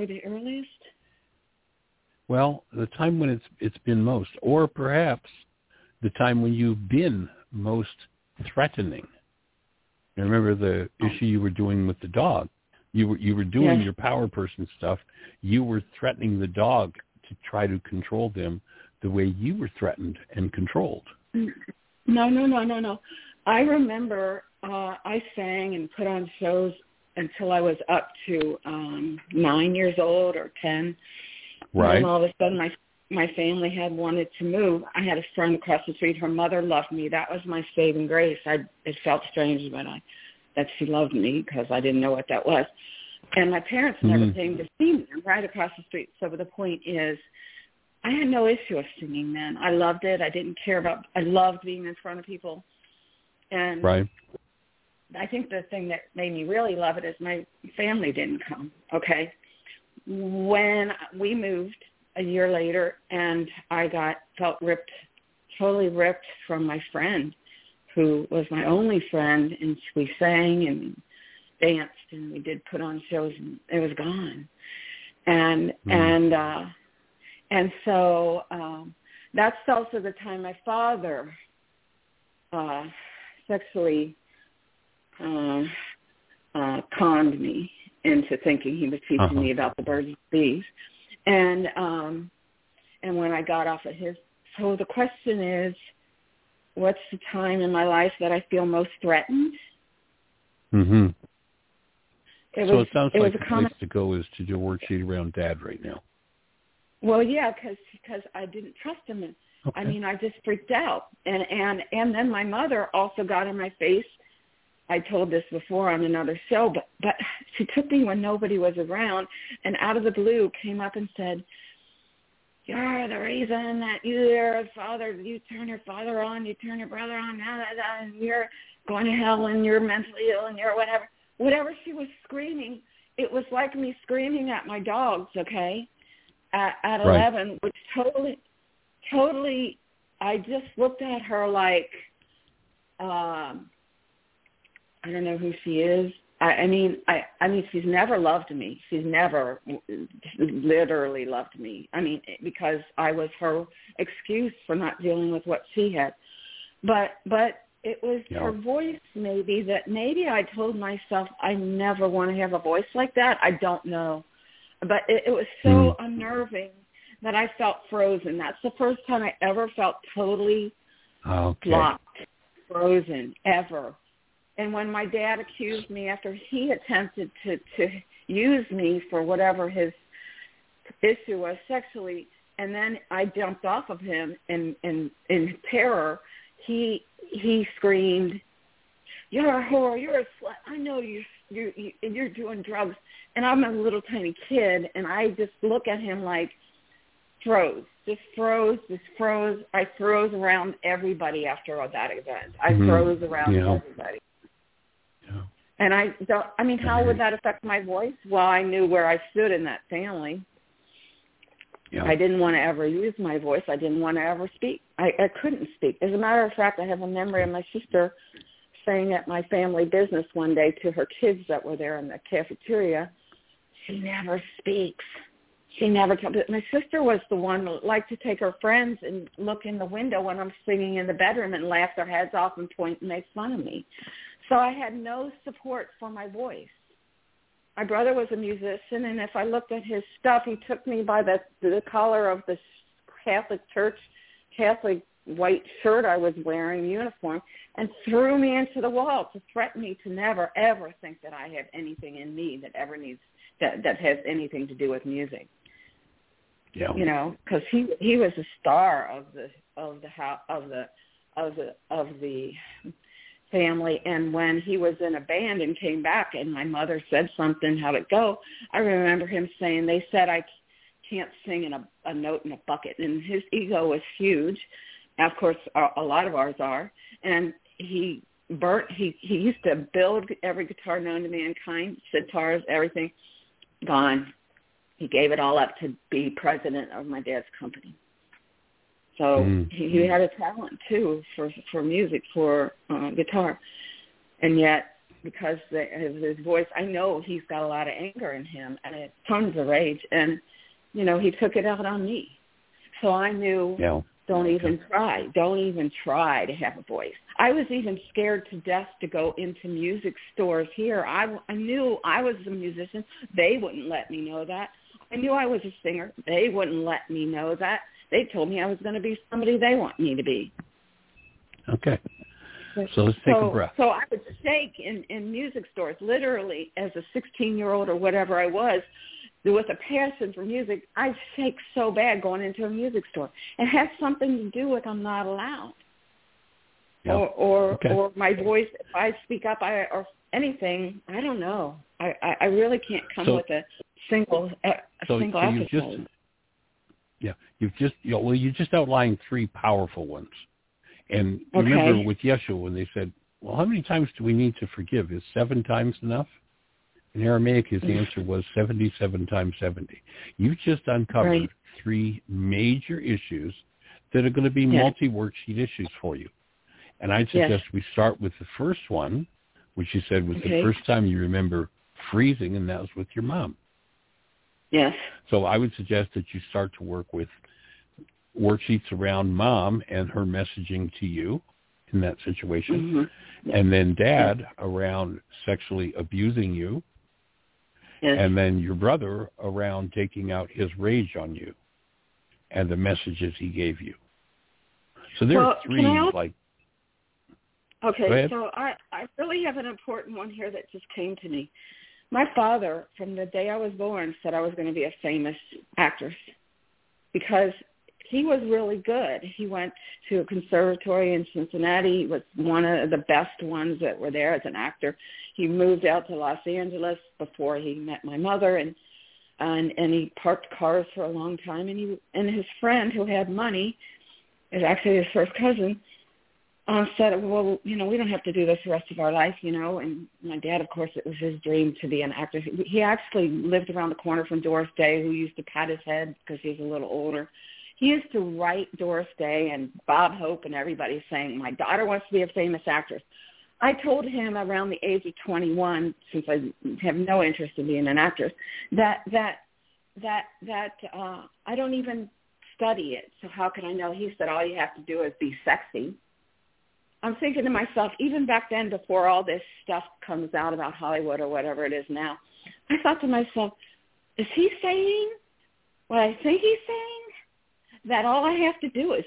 Well, the time when it's been most, or perhaps the time when you've been most threatening. You remember the issue you were doing with the dog. You were doing your power person stuff. You were threatening the dog to try to control them the way you were threatened and controlled. No. I remember I sang and put on shows until I was up to 9 years old or 10. Right. And then all of a sudden my family had wanted to move. I had a friend across the street. Her mother loved me. That was my saving grace. It felt strange, but that she loved me because I didn't know what that was. And my parents never came to see me. I'm right across the street. So the point is, I had no issue with singing then. I loved it. I loved being in front of people. And right. I think the thing that made me really love it is my family didn't come, okay? When we moved a year later and I felt totally ripped from my friend who was my only friend, and we sang and danced and we did put on shows and it was gone. And so that's also the time my father sexually conned me into thinking he was teaching me about the birds and bees. And when I got off of his, so the question is, what's the time in my life that I feel most threatened? Mm-hmm. It sounds like the place to go is to do a worksheet around Dad right now. Well, yeah, because I didn't trust him. And, okay. I mean, I just freaked out. And then my mother also got in my face. I told this before on another show, but she took me when nobody was around and out of the blue came up and said, "You're the reason that you turn your father on, you turn your brother on, and you're going to hell and you're mentally ill and you're whatever." Whatever she was screaming, it was like me screaming at my dogs, okay, at 11, which totally, I just looked at her like, I don't know who she is. I mean, she's never loved me. She's never literally loved me. I mean, because I was her excuse for not dealing with what she had. But it was her voice maybe that maybe I told myself I never want to have a voice like that. I don't know. But it was so unnerving that I felt frozen. That's the first time I ever felt totally blocked, frozen, ever. And when my dad accused me after he attempted to use me for whatever his issue was sexually, and then I jumped off of him in terror, he screamed, "You're a whore! You're a slut! I know you're doing drugs." And I'm a little tiny kid, and I just look at him like froze. I froze around everybody after that event. I froze around everybody. Yeah. And how would that affect my voice? Well, I knew where I stood in that family. Yeah. I didn't want to ever use my voice. I didn't want to ever speak. I couldn't speak. As a matter of fact, I have a memory of my sister saying at my family business one day to her kids that were there in the cafeteria, "She never speaks. She never tells." My sister was the one who liked to take her friends and look in the window when I'm singing in the bedroom and laugh their heads off and point and make fun of me. So I had no support for my voice. My brother was a musician, and if I looked at his stuff, he took me by the collar of the Catholic church, Catholic white shirt I was wearing, uniform, and threw me into the wall to threaten me to never, ever think that I have anything in me that ever needs that has anything to do with music. Yeah. You know, because he was a star of the family. And when he was in a band and came back and my mother said something, how'd it go? I remember him saying, they said I can't sing in a note in a bucket. And his ego was huge. Of course, a lot of ours are. And he used to build every guitar known to mankind, sitars, everything, gone. He gave it all up to be president of my dad's company. So he had a talent, too, for music, for guitar. And yet, because of his voice, I know he's got a lot of anger in him and tons of rage. And, you know, he took it out on me. So I knew, don't even try. Don't even try to have a voice. I was even scared to death to go into music stores here. I knew I was a musician. They wouldn't let me know that. I knew I was a singer. They wouldn't let me know that. They told me I was going to be somebody they want me to be. Okay. So let's take a breath. So I would shake in music stores, literally, as a 16-year-old or whatever I was, with a passion for music. I shake so bad going into a music store. It has something to do with I'm not allowed. Yeah. Or my voice, if I speak up or anything, I don't know. I really can't come with a single episode. You just outlined three powerful ones. And remember with Yeshua when they said, well, how many times do we need to forgive? Is 7 times enough? In Aramaic, his answer was 77 times 70. You've just uncovered 3 major issues that are going to be multi-worksheet issues for you. And I'd suggest we start with the first one, which you said was the first time you remember freezing, and that was with your mom. Yes. So I would suggest that you start to work with worksheets around mom and her messaging to you in that situation, and then dad around sexually abusing you, and then your brother around taking out his rage on you and the messages he gave you. So there are 3, Okay, so I really have an important one here that just came to me. My father, from the day I was born, said I was going to be a famous actress because he was really good. He went to a conservatory in Cincinnati. He was one of the best ones that were there as an actor. He moved out to Los Angeles before he met my mother, and he parked cars for a long time. And his friend who had money, is actually his first cousin, said, well, you know, we don't have to do this the rest of our life, you know. And my dad, of course, it was his dream to be an actor. He actually lived around the corner from Doris Day, who used to pat his head because he was a little older. He used to write Doris Day and Bob Hope and everybody saying, my daughter wants to be a famous actress. I told him around the age of 21, since I have no interest in being an actress, that I don't even study it. So how can I know? He said, all you have to do is be sexy. I'm thinking to myself, even back then, before all this stuff comes out about Hollywood or whatever it is now, I thought to myself, is he saying what I think he's saying? That all I have to do is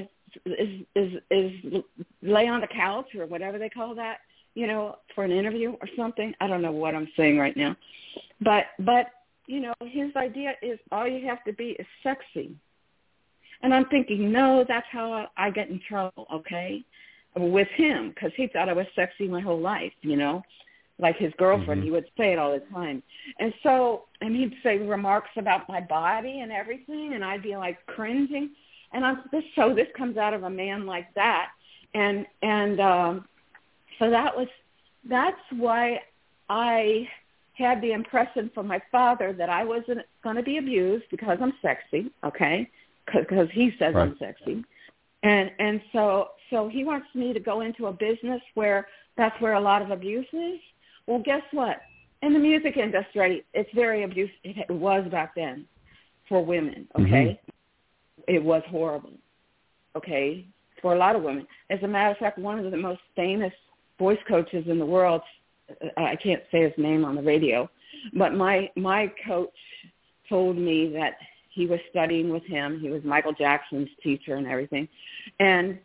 lay on the couch or whatever they call that, you know, for an interview or something. I don't know what I'm saying right now, but you know, his idea is all you have to be is sexy, and I'm thinking, no, that's how I get in trouble, okay, with him, because he thought I was sexy my whole life, you know. Like his girlfriend, he would say it all the time. And so, and he'd say remarks about my body and everything, and I'd be like cringing. And so this comes out of a man like that. And so that's why I had the impression from my father that I wasn't going to be abused because I'm sexy, okay, because he says I'm sexy. And so he wants me to go into a business where that's where a lot of abuse is. Well, guess what? In the music industry, it's very abusive. It was back then for women, okay? It was horrible, okay, for a lot of women. As a matter of fact, one of the most famous voice coaches in the world, I can't say his name on the radio, but my coach told me that he was studying with him. He was Michael Jackson's teacher and everything. And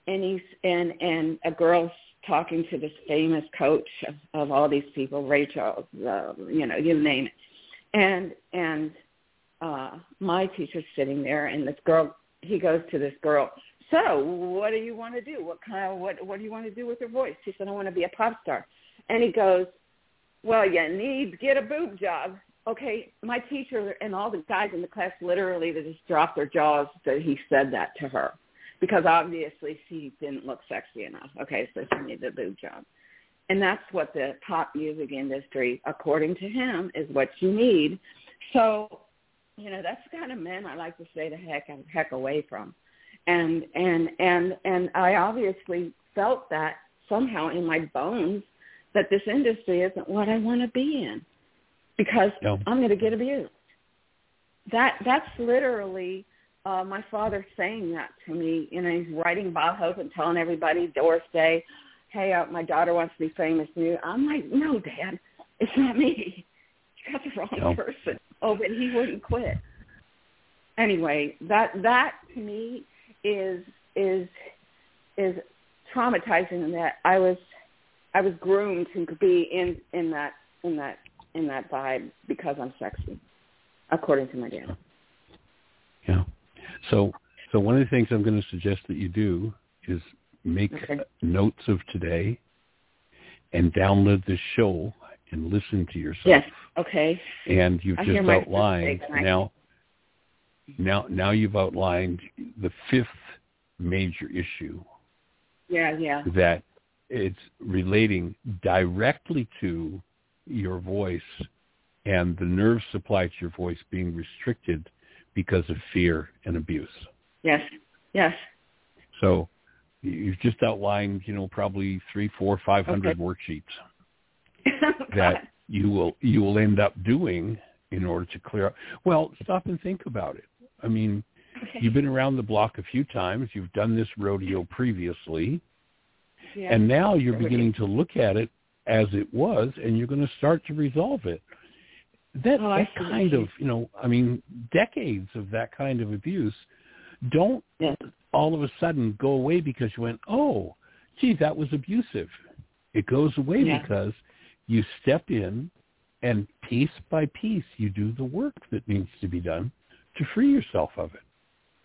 a girl's talking to this famous coach of all these people, Ray Charles, you know, you name it. And my teacher's sitting there, and this girl, he goes to this girl. so what do you want to do? What do you want to do with your voice? She said, I want to be a pop star. And he goes, well, you need to get a boob job. Okay, my teacher and all the guys in the class literally they just dropped their jaws that he said that to her because obviously she didn't look sexy enough. Okay, so she needed a boob job. And that's what the pop music industry, according to him, is what you need. So, that's the kind of men I like to stay the heck away from. And I obviously felt that somehow in my bones that this industry isn't what I want to be in because I'm going to get abused. That's literally my father saying that to me. He's writing Bob Hope and telling everybody Doris Day, hey, my daughter wants to be famous. I'm like, no, Dad, it's not me. You got the wrong person. Oh, but he wouldn't quit. Anyway, that to me is traumatizing in that I was groomed to be in that vibe because I'm sexy, according to my dad. Yeah. So one of the things I'm going to suggest that you do is make notes of today and download this show and listen to yourself. Yes. Okay. And you've just outlined now you've outlined the fifth major issue. Yeah. That it's relating directly to your voice and the nerve supply to your voice being restricted because of fear and abuse. Yes. So you've just outlined, probably 300, 400, 500 worksheets that you will end up doing in order to clear up. Well, stop and think about it. I mean, you've been around the block a few times. You've done this rodeo previously. Yeah. And now you're beginning to look at it as it was, and you're going to start to resolve it. That kind of, decades of that kind of abuse don't all of a sudden go away because you went, oh, gee, that was abusive. It goes away because you step in and piece by piece you do the work that needs to be done to free yourself of it.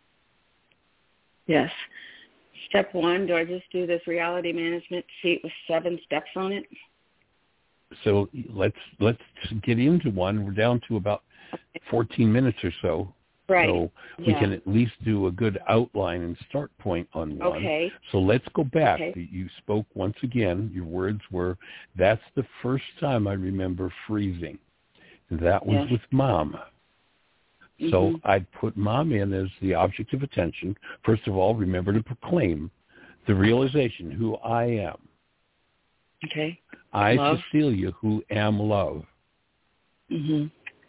Yes. Step 1, do I just do this reality management sheet with 7 steps on it? So let's get into one. We're down to about 14 minutes or so. Right. So we can at least do a good outline and start point on one. Okay. So let's go back. Okay. You spoke once again. Your words were, that's the first time I remember freezing. That was with Mom. Mm-hmm. So I'd put Mom in as the object of attention. First of all, remember to proclaim the realization who I am. Okay. I, love. Cecilia, who am love. Mm-hmm.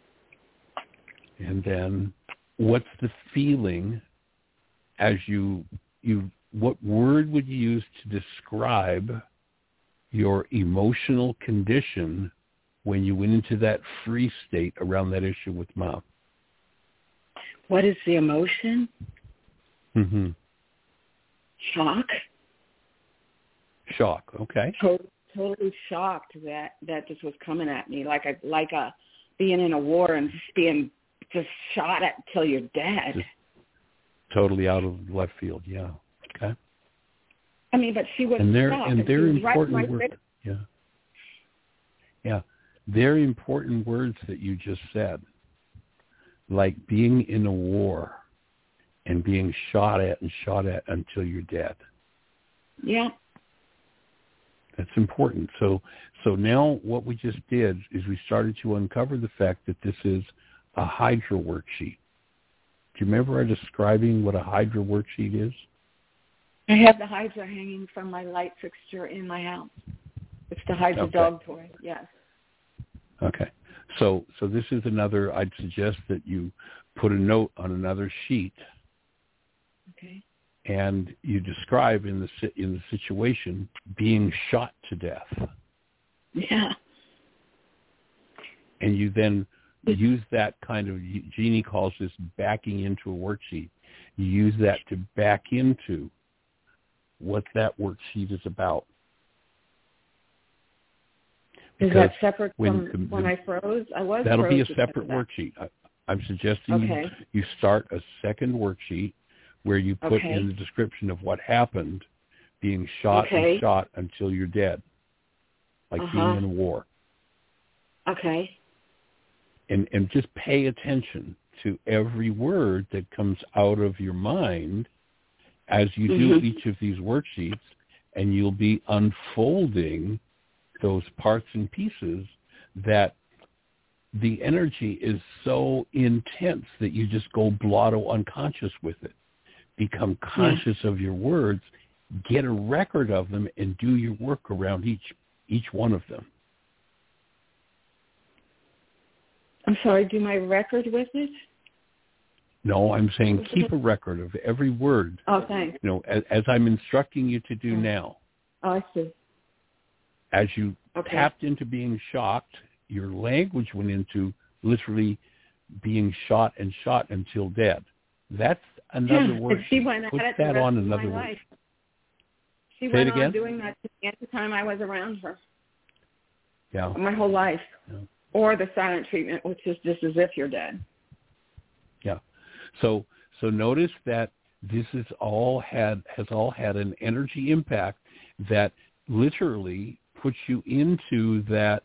And then what's the feeling as what word would you use to describe your emotional condition when you went into that free state around that issue with Mom? What is the emotion? Mm-hmm. Shock. Shock, okay. Totally shocked that this was coming at me like a being in a war and just being shot at till you're dead. Just totally out of left field, yeah. Okay. I mean, but she was shocked. And they're important words. Yeah. Yeah. They're important words that you just said. Like being in a war and being shot at until you're dead. Yeah. That's important. So now what we just did is we started to uncover the fact that this is a Hydra worksheet. Do you remember describing what a Hydra worksheet is? I have the Hydra hanging from my light fixture in my house. It's the Hydra dog toy, yes. Okay. So this is another, I'd suggest that you put a note on another sheet. Okay. And you describe in the situation being shot to death. Yeah. And you then use that kind of, Jeannie calls this backing into a worksheet. You use that to back into what that worksheet is about. Is that separate from when I froze? That'll be a separate worksheet. I'm suggesting you start a second worksheet where you put in the description of what happened, being shot and shot until you're dead, like being in a war. Okay. And just pay attention to every word that comes out of your mind as you do each of these worksheets, and you'll be unfolding those parts and pieces that the energy is so intense that you just go blotto unconscious with it. Become conscious of your words, get a record of them, and do your work around each one of them. I'm sorry, do my record with it? No, I'm saying keep a record of every word. Oh, thanks. You know, as I'm instructing you to do now. Oh, I see. As you tapped into being shocked, your language went into literally being shot until dead. That's another word. She went Put at it that the rest on of another my word. life. She Say went it again? on doing that to me every time I was around her. Yeah. My whole life. Yeah. Or the silent treatment, which is just as if you're dead. Yeah. So notice that this has all had an energy impact that literally puts you into that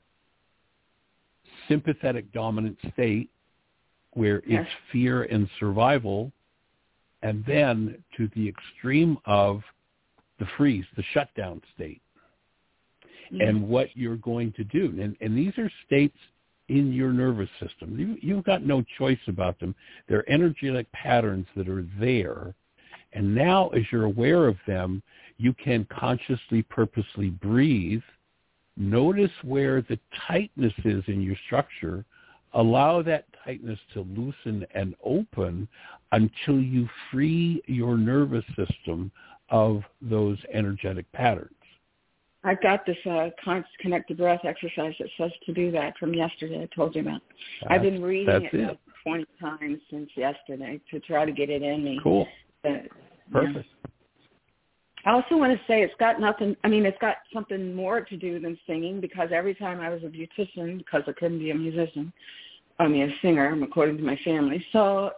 sympathetic dominant state where it's fear and survival, and then to the extreme of the freeze, the shutdown state. And what you're going to do. And these are states in your nervous system. You've got no choice about them. They're energetic patterns that are there. And now as you're aware of them, you can consciously, purposely breathe. Notice where the tightness is in your structure. Allow that tightness to loosen and open until you free your nervous system of those energetic patterns. I've got this connected breath exercise that says to do that from yesterday. I told you about. I've been reading it about 20 times since yesterday to try to get it in me. Cool. Perfect. I also want to say it's got something more to do than singing, because every time I was a beautician, because I couldn't be a musician, a singer, according to my family. So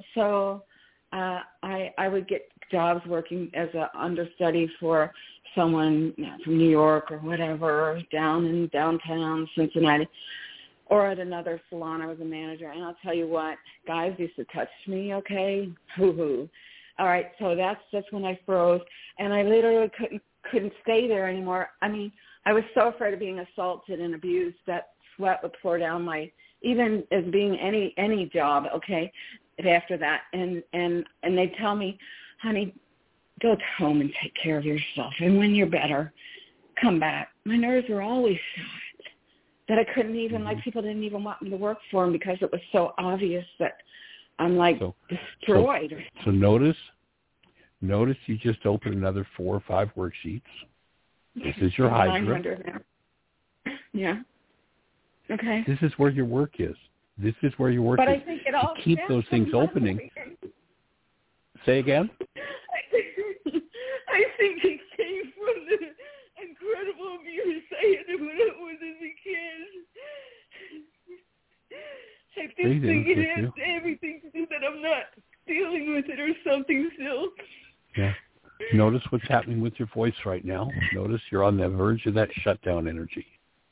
I would get jobs working as an understudy for someone from New York or whatever, down in downtown Cincinnati, or at another salon. I was a manager, and I'll tell you what, guys used to touch me, okay? Hoo-hoo. All right, so that's when I froze, and I literally couldn't stay there anymore. I mean, I was so afraid of being assaulted and abused that sweat would pour down my, even as being any job, okay, after that. And they'd tell me, honey, go home and take care of yourself. And when you're better, come back. My nerves were always shot that I couldn't even, people didn't even want me to work for them because it was so obvious that I'm destroyed. So notice you just opened another 4 or 5 worksheets. This is your Hydra. 900 now. Yeah. Okay. This is where your work is. This is where your work but is. I think it all to keep those things opening. Say again? I think it came from the incredible abuse I had when I was a kid. I just think it has everything to do that I'm not dealing with it or something still. Yeah. Notice what's happening with your voice right now. Notice you're on the verge of that shutdown energy.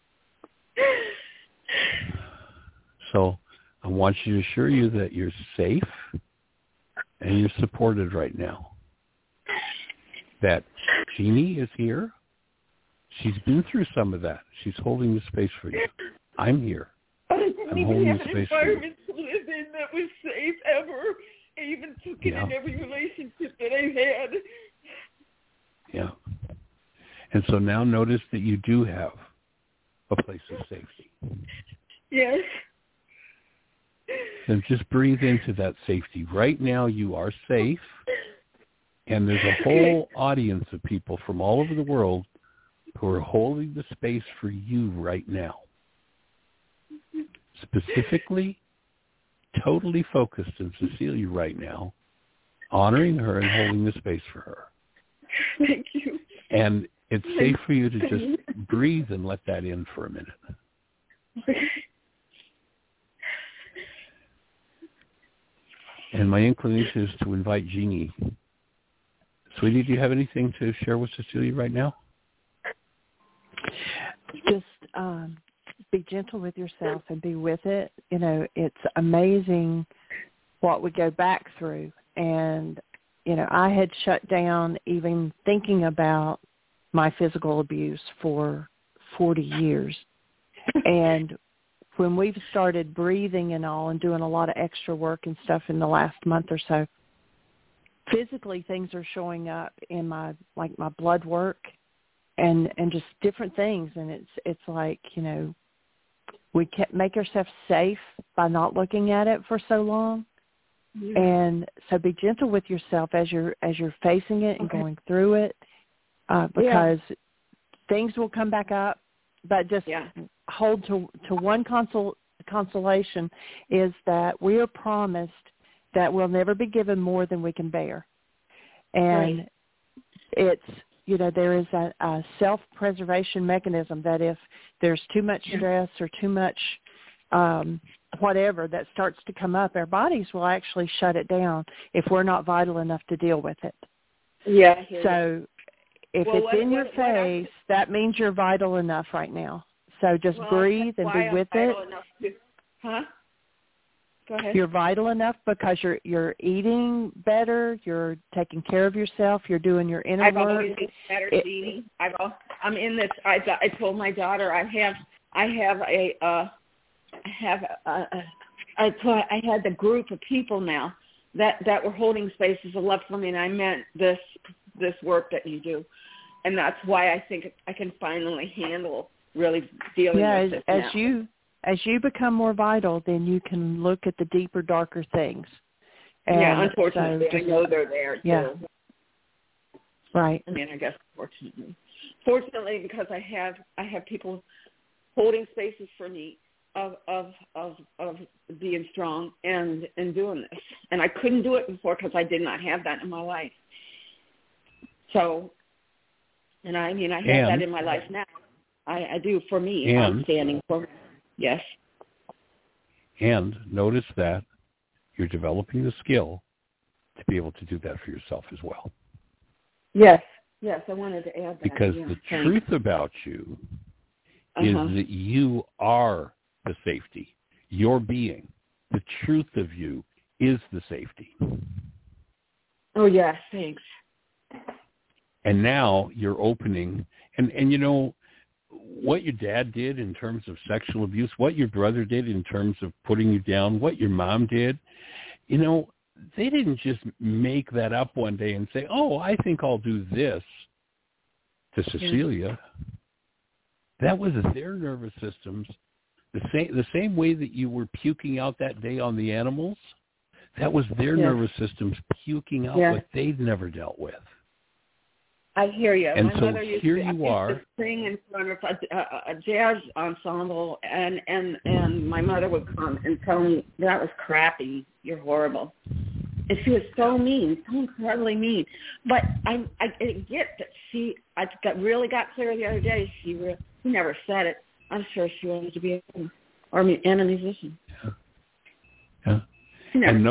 So I want you to assure you that you're safe and you're supported right now. That Jeannie is here. She's been through some of that. She's holding the space for you. I'm here. But I didn't I'm holding even the have an space for you. environment to live in that was safe ever. I even took it in every relationship that I had. Yeah. And so now notice that you do have a place of safety. Yes. Then just breathe into that safety. Right now you are safe, and there's a whole audience of people from all over the world who are holding the space for you right now. Specifically, totally focused in Cecilia right now, honoring her and holding the space for her. Thank you. And it's safe for you to just breathe and let that in for a minute. And my inclination is to invite Jeannie. Sweetie, do you have anything to share with Cecilia right now? Just be gentle with yourself and be with it. You know, it's amazing what we go back through. And, you know, I had shut down even thinking about my physical abuse for 40 years. And when we've started breathing and all and doing a lot of extra work and stuff in the last month or so, physically things are showing up in my blood work and just different things. And it's like, you know, we can't make ourselves safe by not looking at it for so long. Yeah. And so be gentle with yourself as you're facing it and going through it, because things will come back up. But just hold to one consolation is that we are promised that we'll never be given more than we can bear. And it's, you know, there is a self-preservation mechanism that if there's too much stress or too much whatever that starts to come up, our bodies will actually shut it down if we're not vital enough to deal with it. Yeah. So if it's in your face, that means you're vital enough right now. So just breathe and be with it. Go ahead. You're vital enough because you're eating better, you're taking care of yourself, you're doing your inner work. I've always been better eating. I'm in this. I told my daughter I had the group of people now that were holding spaces of love for me, and I meant this work that you do, and that's why I think I can finally handle really dealing with it now. As you become more vital, then you can look at the deeper, darker things. And unfortunately, I know they're there too. Yeah. Right. I mean, I guess fortunately, because I have people holding spaces for me of being strong and doing this, and I couldn't do it before because I did not have that in my life. So, and I mean, I have that in my life now. I do for me. I'm standing for. Yes. And notice that you're developing the skill to be able to do that for yourself as well. Yes. Yes, I wanted to add that. Because the truth about you is that you are the safety. Your being, the truth of you is the safety. Oh, yes, thanks. And now you're opening, and you know, what your dad did in terms of sexual abuse, what your brother did in terms of putting you down, what your mom did, you know, they didn't just make that up one day and say, oh, I think I'll do this to Cecilia. That was their nervous systems. The same way that you were puking out that day on the animals, that was their nervous systems puking out what they'd never dealt with. I hear you. And my so mother used here to, you are. to sing in front of a jazz ensemble, and my mother would come and tell me, that was crappy. You're horrible. And she was so mean, so incredibly mean. But I get that I really got clear the other day. She never said it. I'm sure she wanted to be a musician. Yeah. And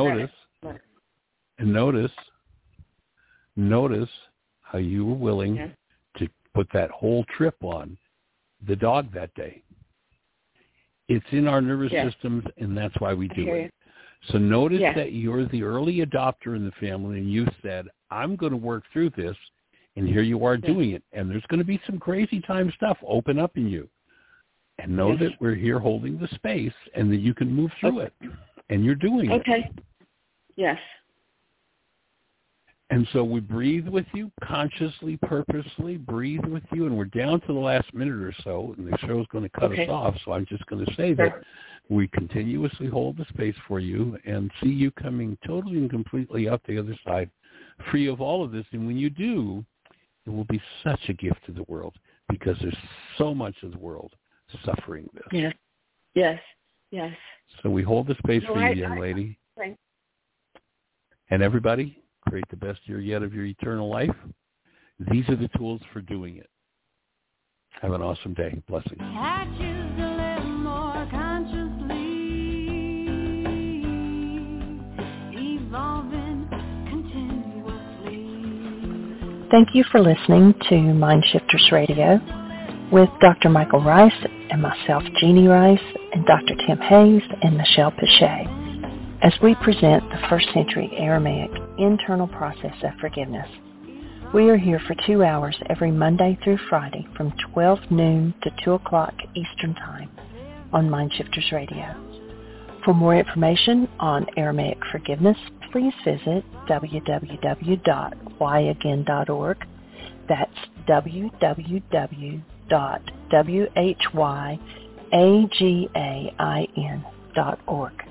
notice how you were willing to put that whole trip on the dog that day. It's in our nervous systems, and that's why we do it. So notice that you're the early adopter in the family, and you said, I'm going to work through this, and here you are doing it. And there's going to be some crazy time stuff open up in you. And know that we're here holding the space, and that you can move through it. And you're doing it. Okay. Yes. And so we breathe with you, consciously, purposely breathe with you, and we're down to the last minute or so, and the show's going to cut us off, so I'm just going to say that we continuously hold the space for you and see you coming totally and completely out the other side, free of all of this. And when you do, it will be such a gift to the world, because there's so much of the world suffering this. Yes, yes, yes. So we hold the space for you, young lady. And everybody, create the best year yet of your eternal life. These are the tools for doing it. Have an awesome day. Blessings. I choose to live more consciously. Evolve. Thank you for listening to Mindshifters Radio with Dr. Michael Ryce and myself, Jeannie Ryce, and Dr. Tim Hayes and Michelle Pichet, as we present the first century Aramaic internal process of forgiveness. We are here for 2 hours every Monday through Friday from 12 noon to 2 o'clock Eastern Time on Mindshifters Radio. For more information on Aramaic forgiveness, please visit www.whyagain.org. That's www.whyagain.org.